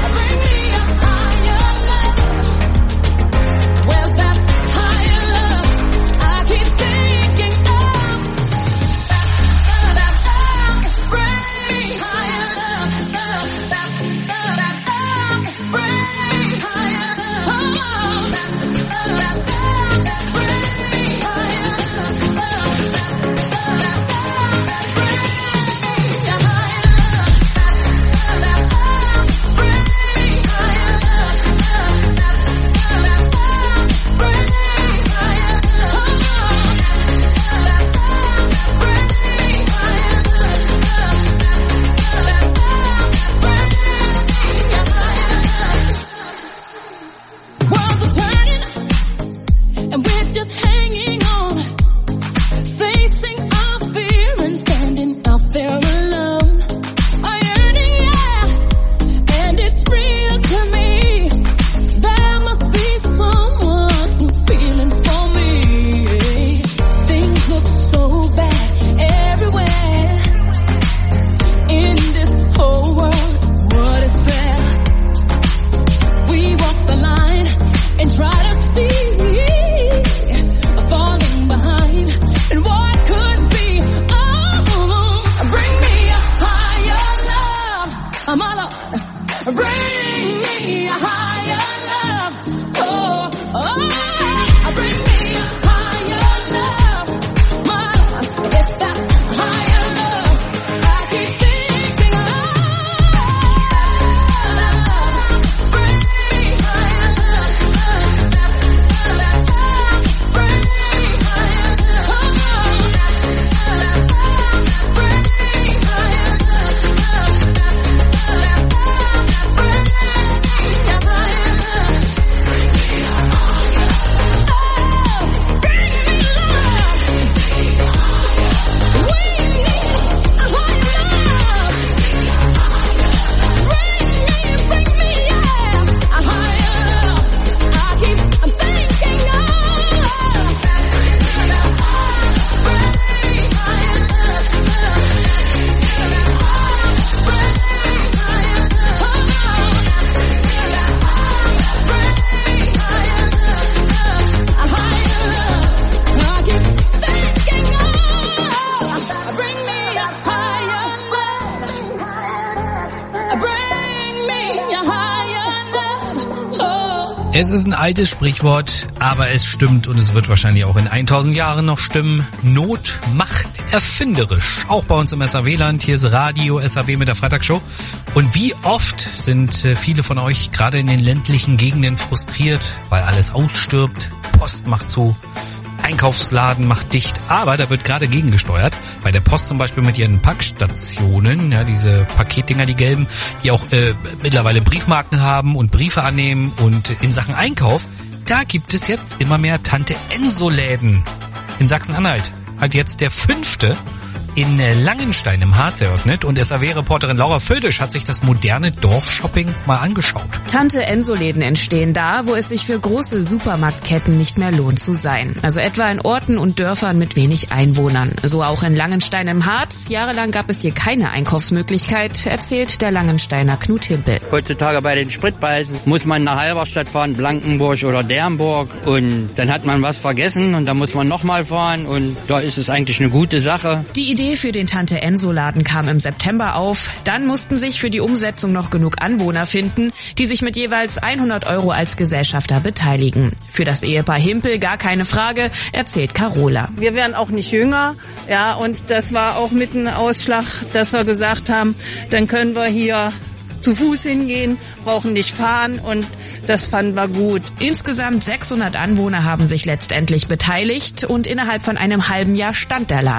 Es ist ein altes Sprichwort, aber es stimmt und es wird wahrscheinlich auch in 1000 Jahren noch stimmen. Not macht erfinderisch. Auch bei uns im SAW-Land. Hier ist Radio SAW mit der Freitagsshow. Und wie oft sind viele von euch gerade in den ländlichen Gegenden frustriert, weil alles ausstirbt, Post macht zu, Einkaufsladen macht dicht, aber da wird gerade gegengesteuert. Bei der Post zum Beispiel mit ihren Packstationen, ja, diese Paketdinger, die gelben, die auch mittlerweile Briefmarken haben und Briefe annehmen. Und in Sachen Einkauf, da gibt es jetzt immer mehr Tante-Enso-Läden. In Sachsen-Anhalt hat jetzt der 5. in Langenstein im Harz eröffnet und SAW-Reporterin Laura Födisch hat sich das moderne Dorfshopping mal angeschaut. Tante-Enso-Läden entstehen da, wo es sich für große Supermarktketten nicht mehr lohnt zu sein. Also etwa in Orten und Dörfern mit wenig Einwohnern. So auch in Langenstein im Harz. Jahrelang gab es hier keine Einkaufsmöglichkeit, erzählt der Langensteiner Knut Himpel. Heutzutage bei den Spritpreisen muss man nach Halberstadt fahren, Blankenburg oder Dernburg und dann hat man was vergessen und dann muss man nochmal fahren und da ist es eigentlich eine gute Sache. Die Idee für den Tante-Enso-Laden kam im September auf. Dann mussten sich für die Umsetzung noch genug Anwohner finden, die sich mit jeweils 100 € als Gesellschafter beteiligen. Für das Ehepaar Himpel gar keine Frage, erzählt Carola. Wir werden auch nicht jünger, ja, und das war auch mit ein Ausschlag, dass wir gesagt haben, dann können wir hier zu Fuß hingehen, brauchen nicht fahren und das fanden wir gut. Insgesamt 600 Anwohner haben sich letztendlich beteiligt und innerhalb von einem halben Jahr stand der Laden.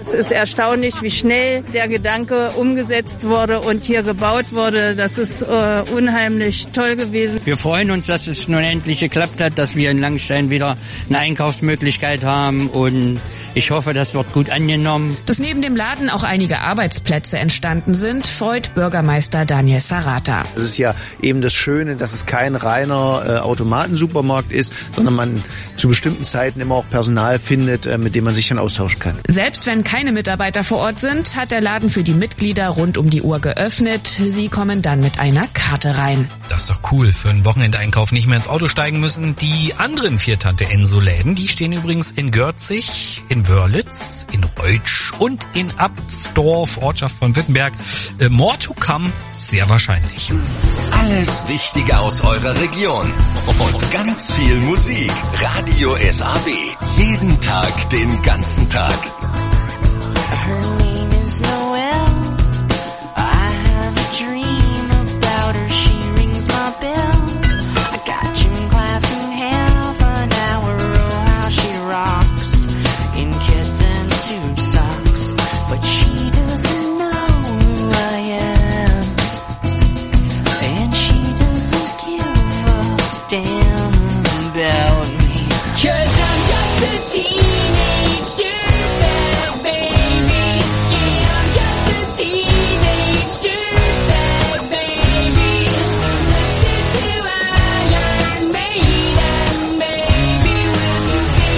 Es ist erstaunlich, wie schnell der Gedanke umgesetzt wurde und hier gebaut wurde. Das ist unheimlich toll gewesen. Wir freuen uns, dass es nun endlich geklappt hat, dass wir in Langenstein wieder eine Einkaufsmöglichkeit haben und ich hoffe, das wird gut angenommen. Dass neben dem Laden auch einige Arbeitsplätze entstanden sind, freut Bürgermeister Daniel Sarata. Es ist ja eben das Schöne, dass es kein reiner Automatensupermarkt ist, sondern man zu bestimmten Zeiten immer auch Personal findet, mit dem man sich dann austauschen kann. Selbst wenn keine Mitarbeiter vor Ort sind, hat der Laden für die Mitglieder rund um die Uhr geöffnet. Sie kommen dann mit einer Karte rein. Das ist doch cool, für einen Wochenendeinkauf nicht mehr ins Auto steigen müssen. Die anderen 4 Tante-Enso-Läden, die stehen übrigens in Görzig, in Wörlitz, in Reutsch und in Absdorf, Ortschaft von Wittenberg. More to come, sehr wahrscheinlich. Alles Wichtige aus eurer Region und ganz viel Musik. Radio SAW. Jeden Tag, den ganzen Tag. Her name is Noelle. I have a dream about her. She rings my bell. I got gym class in half an hour. Oh, how she rocks in kids and tube socks. But she doesn't know who I am, and she doesn't give a damn about me. 'Cause I'm just a teenage dirtbag baby. Yeah, I'm just a teenage dirtbag baby. Listen to Iron Maiden, baby, with me.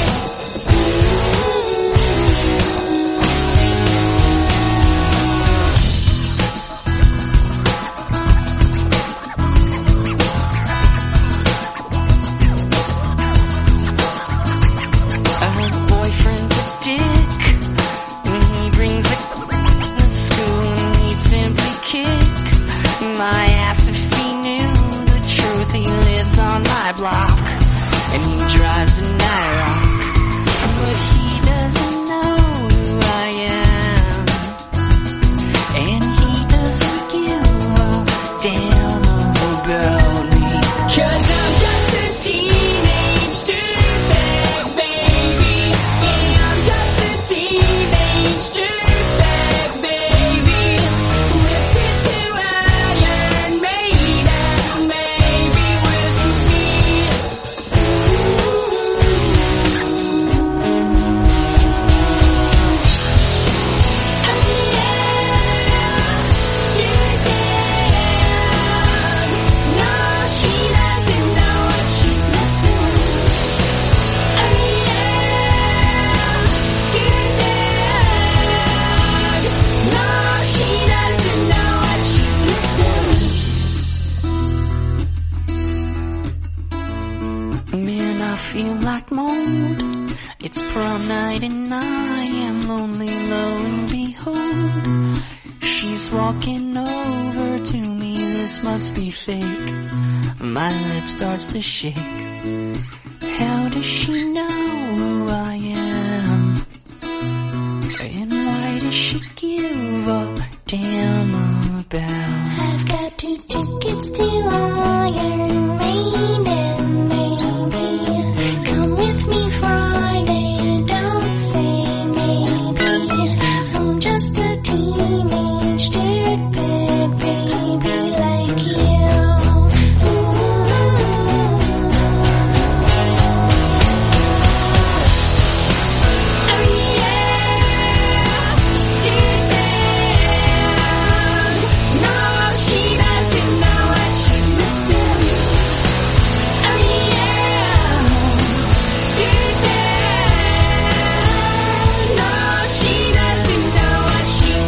Her boyfriend's a dick. He brings a to school and he'd simply kick my ass if he knew the truth. He lives on my block and he drives a Nyrock, but he doesn't know who I am, and he doesn't give a damn about me. 'Cause I'm just a teenage dirtbag baby. Yeah, I'm just a teenage dirtbag baby. Listen to Iron Maiden, baby, with me. No, she doesn't know what she's missing. No, she doesn't know what she's missing. Man, I feel like mold. It's prom night and I am lonely, lo and behold. She's walking over to me, this must be fake. My lip starts to shake. How does she know who I am? And why does she give a damn about? I've got 2 tickets to Iron Maiden, baby. Come with me Friday, don't say maybe. I'm just a teenage dirtbag baby like you. No, she doesn't know what she's missing. No, she doesn't know what she's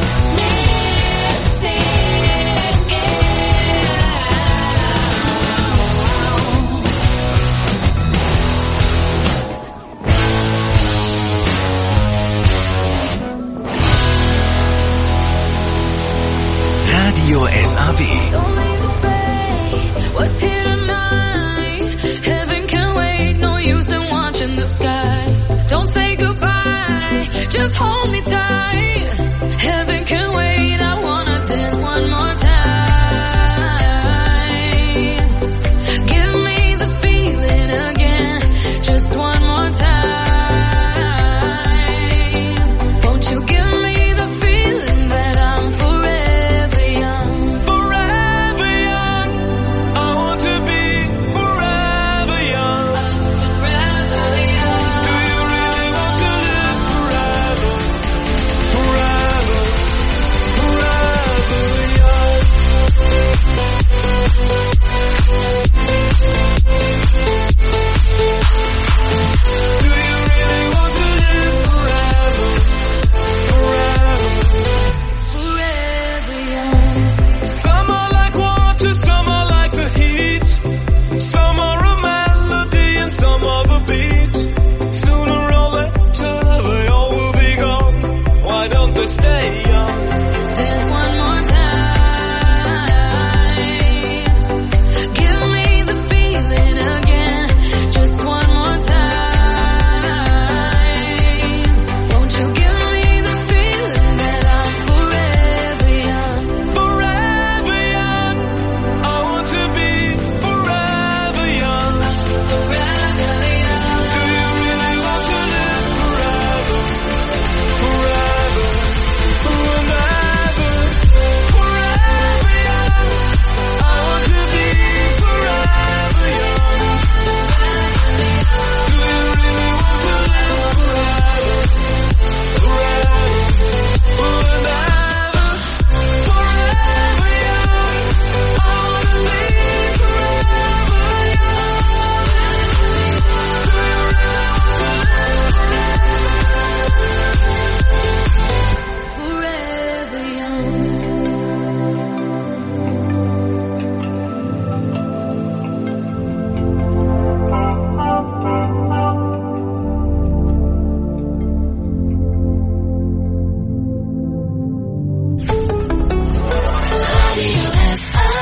Radio SAW. What's here tonight? Heaven can wait, no use in watching the sky. Don't say goodbye, just hold me tight. Heaven can wait, I wanna dance one more time. Give me the feeling again, just one more time. Won't you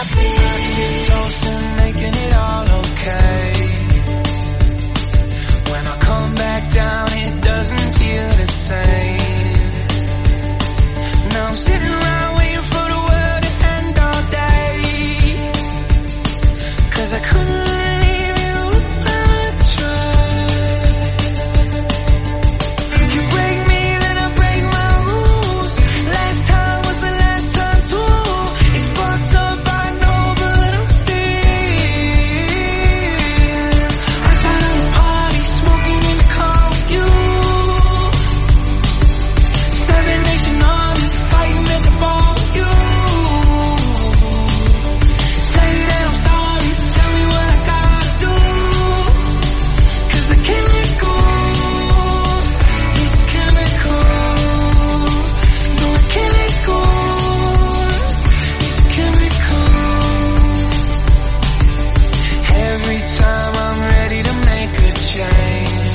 happy. Oxytocin making it all okay. When I come back down, it doesn't feel the same. Now I'm sitting around waiting for the world to end all day. 'Cause I couldn't leave you if I tried. You break me, then I break my rules. Last time was the last time too. It's fucked up, I know, but I'm still outside of the party, smoking in the car with you. Seven Nation Army, fighting at the bar with you. Say that I'm sorry, tell me what I gotta do. 'Cause the chemical, it's chemical. No, the chemical, it's chemical. Every time I'm ready to make a change,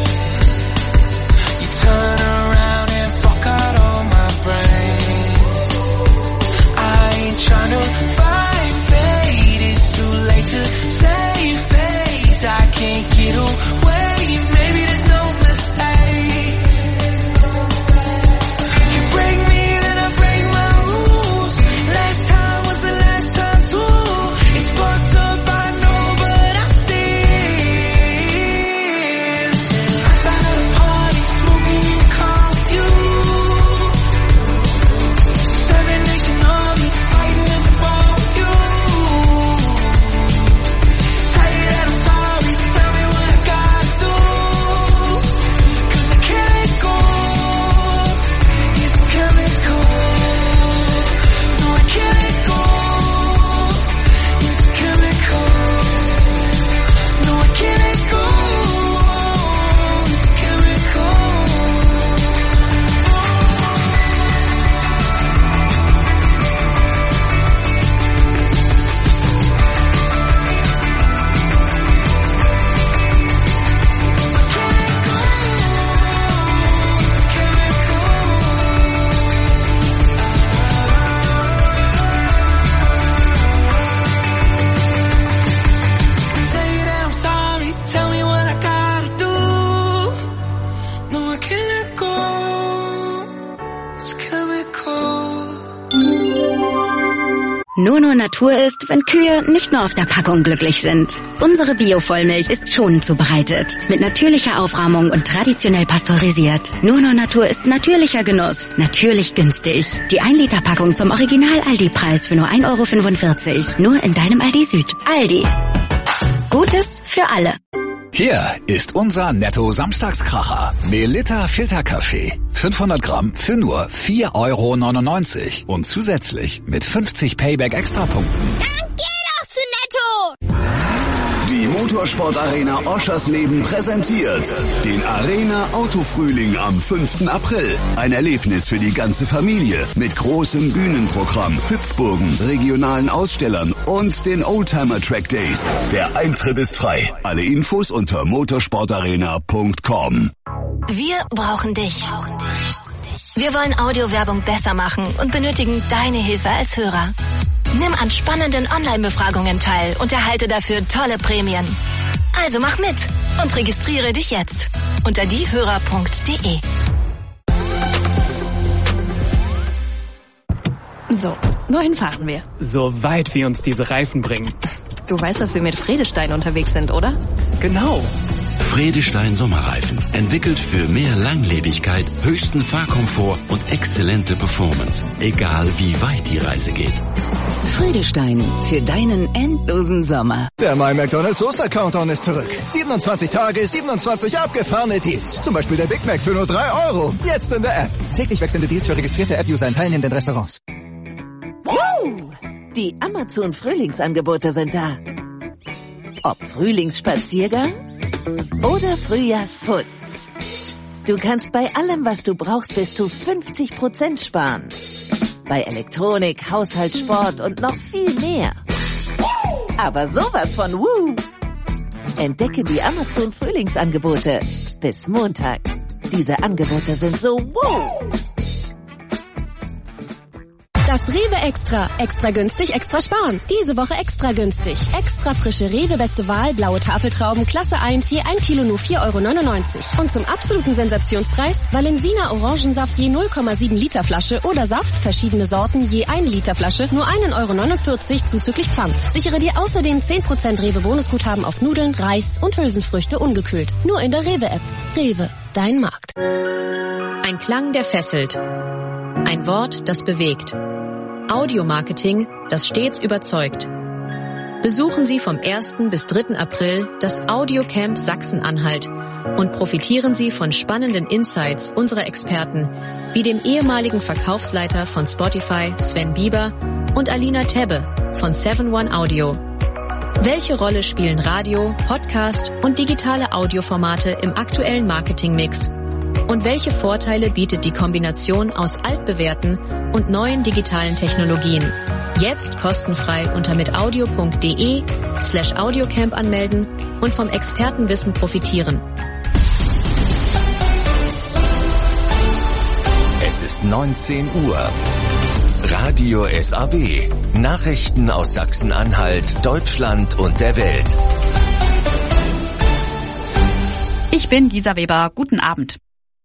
you turn around and fuck out all my brains. I ain't tryna fight fate, it's too late to save face. I can't get away, maybe there's no mistakes. You break me, then I break my rules. Last time was the last time too. It's fucked up, I know, but I'm still outside of the party, smoking in the car with you. Seven Nation Army, fighting at the bar with you. Tell you that I'm sorry, tell me what I gotta do. 'Cause the chemical is chemical. No, the chemical is chemical. No, the chemical is chemical. Say that I'm sorry, tell me what I gotta do. No, I can't let go. It's chemical. Nur Natur ist, wenn Kühe nicht nur auf der Packung glücklich sind. Unsere Bio-Vollmilch ist schonend zubereitet, mit natürlicher Aufrahmung und traditionell pasteurisiert. Nur Natur ist natürlicher Genuss, natürlich günstig. Die 1-Liter-Packung zum Original-Aldi-Preis für nur 1,45 €. Nur in deinem Aldi Süd. Aldi. Gutes für alle. Hier ist unser Netto-Samstagskracher. Melita Filterkaffee. 500 Gramm für nur 4,99 € und zusätzlich mit 50 Payback-Extrapunkten. Dann geh doch zu Netto! Die Motorsportarena Oschersleben präsentiert den Arena Autofrühling am 5. April. Ein Erlebnis für die ganze Familie mit großem Bühnenprogramm, Hüpfburgen, regionalen Ausstellern und den Oldtimer Track Days. Der Eintritt ist frei. Alle Infos unter motorsportarena.com. Wir brauchen dich. Wir wollen Audiowerbung besser machen und benötigen deine Hilfe als Hörer. Nimm an spannenden Online-Befragungen teil und erhalte dafür tolle Prämien. Also mach mit und registriere dich jetzt unter diehörer.de. So, wohin fahren wir? So weit wie uns diese Reifen bringen. Du weißt, dass wir mit Vredestein unterwegs sind, oder? Genau. Vredestein Sommerreifen. Entwickelt für mehr Langlebigkeit, höchsten Fahrkomfort und exzellente Performance. Egal wie weit die Reise geht. Vredestein. Für deinen endlosen Sommer. Der My McDonald's Oster-Countdown ist zurück. 27 Tage, 27 abgefahrene Deals. Zum Beispiel der Big Mac für nur 3 €. Jetzt in der App. Täglich wechselnde Deals für registrierte App-User in teilnehmenden Restaurants. Die Amazon-Frühlingsangebote sind da. Ob Frühlingsspaziergang oder Frühjahrsputz. Du kannst bei allem, was du brauchst, bis zu 50% sparen. Bei Elektronik, Haushalt, Sport und noch viel mehr. Aber sowas von Woo! Entdecke die Amazon-Frühlingsangebote bis Montag. Diese Angebote sind so Woo! Das Rewe Extra. Extra günstig, extra sparen. Diese Woche extra günstig. Extra frische Rewe Beste Wahl, blaue Tafeltrauben, Klasse 1, je 1 Kilo nur 4,99 €. Und zum absoluten Sensationspreis Valensina Orangensaft je 0,7 Liter Flasche oder Saft, verschiedene Sorten je 1 Liter Flasche, nur 1,49 € zuzüglich Pfand. Sichere dir außerdem 10% Rewe Bonusguthaben auf Nudeln, Reis und Hülsenfrüchte ungekühlt. Nur in der Rewe App. Rewe, dein Markt. Ein Klang, der fesselt. Ein Wort, das bewegt. Audiomarketing, das stets überzeugt. Besuchen Sie vom 1. bis 3. April das Audiocamp Sachsen-Anhalt und profitieren Sie von spannenden Insights unserer Experten, wie dem ehemaligen Verkaufsleiter von Spotify, Sven Bieber, und Alina Tebbe von 7-One Audio. Welche Rolle spielen Radio, Podcast und digitale Audioformate im aktuellen Marketingmix? Und welche Vorteile bietet die Kombination aus altbewährten und neuen digitalen Technologien? Jetzt kostenfrei unter mitaudio.de/Audiocamp anmelden und vom Expertenwissen profitieren. Es ist 19 Uhr. Radio SAW. Nachrichten aus Sachsen-Anhalt, Deutschland und der Welt. Ich bin Gisa Weber. Guten Abend.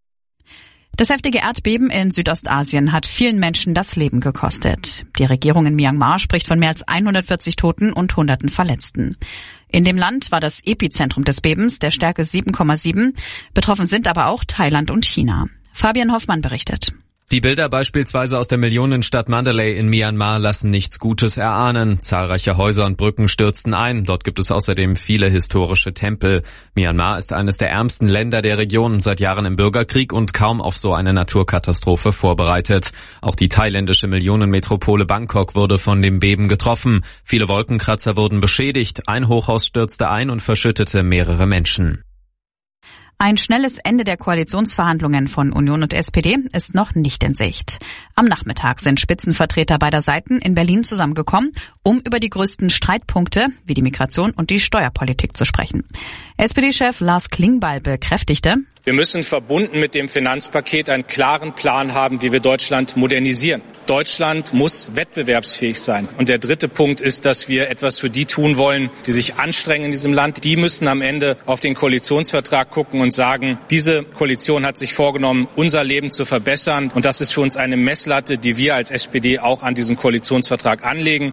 Das heftige Erdbeben in Südostasien hat vielen Menschen das Leben gekostet. Die Regierung in Myanmar spricht von mehr als 140 Toten und Hunderten Verletzten. In dem Land war das Epizentrum des Bebens der Stärke 7,7. Betroffen sind aber auch Thailand und China. Fabian Hoffmann berichtet. Die Bilder beispielsweise aus der Millionenstadt Mandalay in Myanmar lassen nichts Gutes erahnen. Zahlreiche Häuser und Brücken stürzten ein. Dort gibt es außerdem viele historische Tempel. Myanmar ist eines der ärmsten Länder der Region, seit Jahren im Bürgerkrieg und kaum auf so eine Naturkatastrophe vorbereitet. Auch die thailändische Millionenmetropole Bangkok wurde von dem Beben getroffen. Viele Wolkenkratzer wurden beschädigt. Ein Hochhaus stürzte ein und verschüttete mehrere Menschen. Ein schnelles Ende der Koalitionsverhandlungen von Union und SPD ist noch nicht in Sicht. Am Nachmittag sind Spitzenvertreter beider Seiten in Berlin zusammengekommen, um über die größten Streitpunkte wie die Migration und die Steuerpolitik zu sprechen. SPD-Chef Lars Klingbeil bekräftigte: Wir müssen verbunden mit dem Finanzpaket einen klaren Plan haben, wie wir Deutschland modernisieren. Deutschland muss wettbewerbsfähig sein. Und der dritte Punkt ist, dass wir etwas für die tun wollen, die sich anstrengen in diesem Land. Die müssen am Ende auf den Koalitionsvertrag gucken und sagen, diese Koalition hat sich vorgenommen, unser Leben zu verbessern. Und das ist für uns eine Messlatte, die wir als SPD auch an diesen Koalitionsvertrag anlegen.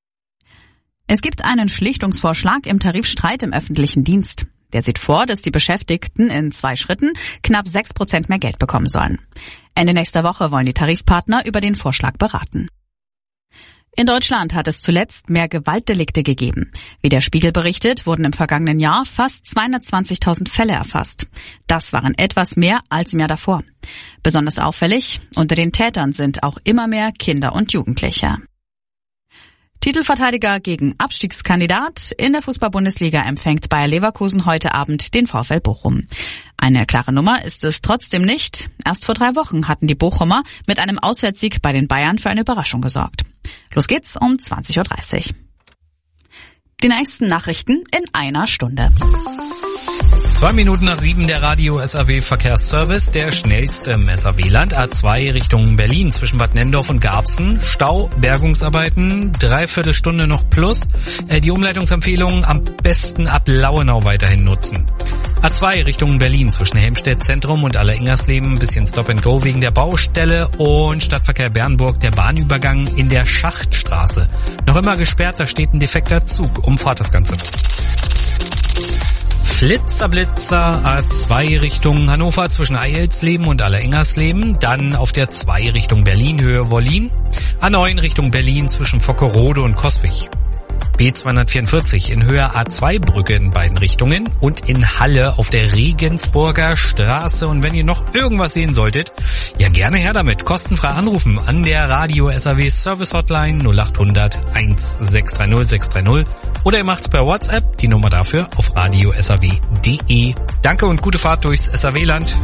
Es gibt einen Schlichtungsvorschlag im Tarifstreit im öffentlichen Dienst. Der sieht vor, dass die Beschäftigten in 2 Schritten knapp 6% mehr Geld bekommen sollen. Ende nächster Woche wollen die Tarifpartner über den Vorschlag beraten. In Deutschland hat es zuletzt mehr Gewaltdelikte gegeben. Wie der Spiegel berichtet, wurden im vergangenen Jahr fast 220.000 Fälle erfasst. Das waren etwas mehr als im Jahr davor. Besonders auffällig, unter den Tätern sind auch immer mehr Kinder und Jugendliche. Titelverteidiger gegen Abstiegskandidat. In der Fußball-Bundesliga empfängt Bayer Leverkusen heute Abend den VfL Bochum. Eine klare Nummer ist es trotzdem nicht. Erst vor 3 Wochen hatten die Bochumer mit einem Auswärtssieg bei den Bayern für eine Überraschung gesorgt. Los geht's um 20.30 Uhr. Die nächsten Nachrichten in einer Stunde. 2 Minuten nach 7 der Radio SAW Verkehrsservice, der schnellste im SAW-Land. A2 Richtung Berlin zwischen Bad Nenndorf und Garbsen. Stau, Bergungsarbeiten, 3/4 Stunde noch plus. Die Umleitungsempfehlung am besten ab Lauenau weiterhin nutzen. A2 Richtung Berlin zwischen Helmstedt Zentrum und Aller-Ingersleben, ein bisschen Stop and Go wegen der Baustelle, und Stadtverkehr Bernburg, der Bahnübergang in der Schachtstraße. Noch immer gesperrt, da steht ein defekter Zug. Umfahrt das Ganze. Flitzer A2 Richtung Hannover zwischen Eielsleben und Aller-Ingersleben, dann auf der 2 Richtung Berlin Höhe Wollin, A9 Richtung Berlin zwischen Vockerode und Coswig. B244 in Höhe A2-Brücke in beiden Richtungen und in Halle auf der Regensburger Straße. Und wenn ihr noch irgendwas sehen solltet, ja gerne her damit. Kostenfrei anrufen an der Radio SAW Service Hotline 0800 1630 630 oder ihr macht's per WhatsApp, die Nummer dafür auf radiosaw.de. Danke und gute Fahrt durchs SAW-Land.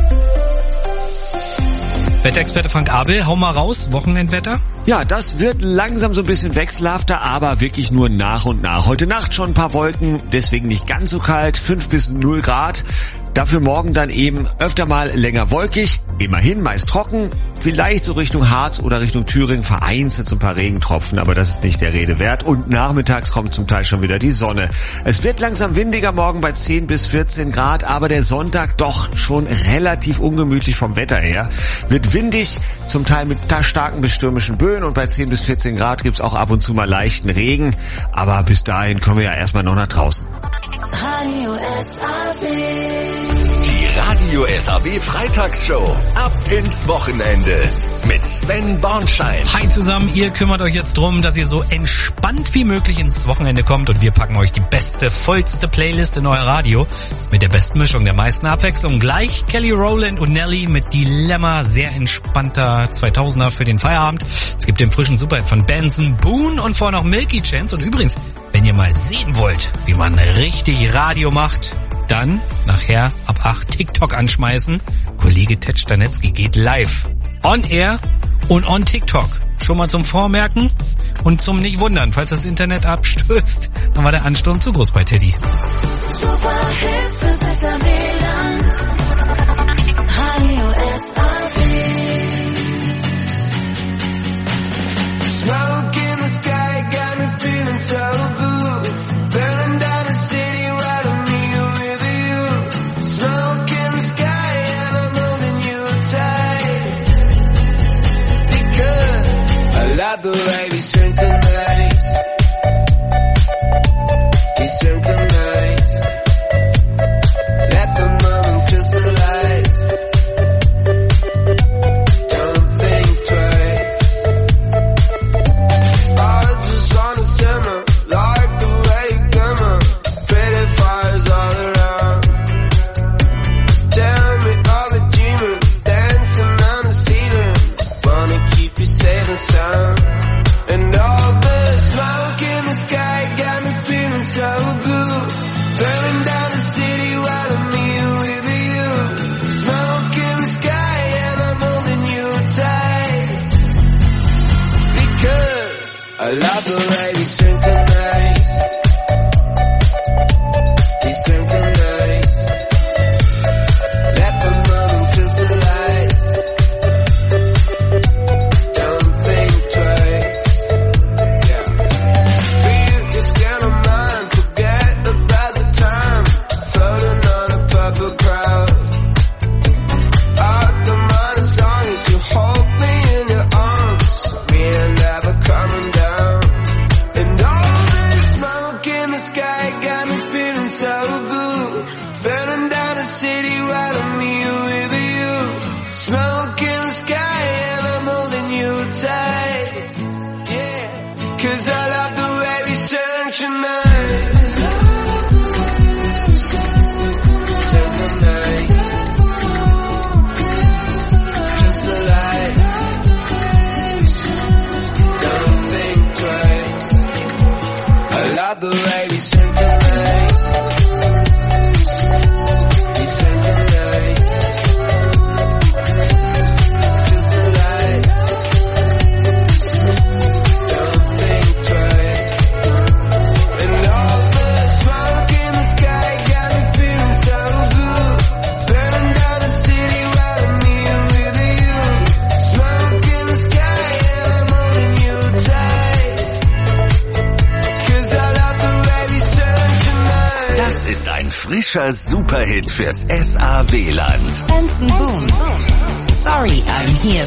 Wetterexperte Frank Abel, hau mal raus, Wochenendwetter? Ja, das wird langsam so ein bisschen wechselhafter, aber wirklich nur nach und nach. Heute Nacht schon ein paar Wolken, deswegen nicht ganz so kalt, 5 bis 0 Grad. Dafür morgen dann eben öfter mal länger wolkig, immerhin meist trocken, vielleicht so Richtung Harz oder Richtung Thüringen vereinzelt so ein paar Regentropfen, aber das ist nicht der Rede wert. Und nachmittags kommt zum Teil schon wieder die Sonne. Es wird langsam windiger morgen bei 10 bis 14 Grad, aber der Sonntag doch schon relativ ungemütlich vom Wetter her. Wird windig, zum Teil mit starken bis stürmischen Böen und bei 10 bis 14 Grad gibt's auch ab und zu mal leichten Regen. Aber bis dahin kommen wir ja erstmal noch nach draußen. Die Radio SAW Freitagsshow. Ab ins Wochenende. Mit Sven Bornschein. Hi zusammen, ihr kümmert euch jetzt drum, dass ihr so entspannt wie möglich ins Wochenende kommt und wir packen euch die beste, vollste Playlist in euer Radio mit der besten Mischung, der meisten Abwechslung. Gleich Kelly Rowland und Nelly mit Dilemma, sehr entspannter 2000er für den Feierabend. Es gibt den frischen Superhit von Benson Boone und vorher noch Milky Chance. Und übrigens, wenn ihr mal sehen wollt, wie man richtig Radio macht, dann nachher ab 8 TikTok anschmeißen. Kollege Ted Stanetzky geht live. On Air und on TikTok. Schon mal zum Vormerken und zum nicht wundern, falls das Internet abstürzt, dann war der Ansturm zu groß bei Teddy. Superhits fürs SAW-Land. Radio SAW. Smoke in the sky got me feeling so blue. Burning down the city right on me with you. Smoke in the sky and I'm holding you tight. Because I love the way we synchronize. We synchronize. Let the moment crystallize. Don't think twice. I just wanna simmer, like the way you glimmer. Pretty fires all around. Tell me all the demons dancing on the ceiling. Wanna keep you safe and sound. And all the smoke in the sky got me feeling so blue. Burning down the city while I'm here with you. Smoke in the sky and I'm holding you tight. Because I love the way we synchronize. We synchronize. Let the moment crystallize. Don't think twice. Yeah. Feel this kind of mind. Forget about the time. Floating on a purple crowd. Out the mind as long as you hold me in your arms. We ain't never coming down. And all this smoke in the sky got me feeling so blue. Burning down the city while I'm here with you. Smoke in the sky and I'm holding you tight. Yeah, 'cause I love the way we synchronize. Synchronize. Crystallize. Don't think twice. I love the way we synchronize. We synchronize. Crystallize. Don't think twice. And all the smoke in the sky got me feeling so blue. Burning down the city while I'm here with you. Smoke in the sky and I'm holding you tight. 'Cause I love the way we synchronize. Das ist ein frischer Superhit fürs SAW-Land. Benson Boone. Sorry, I'm here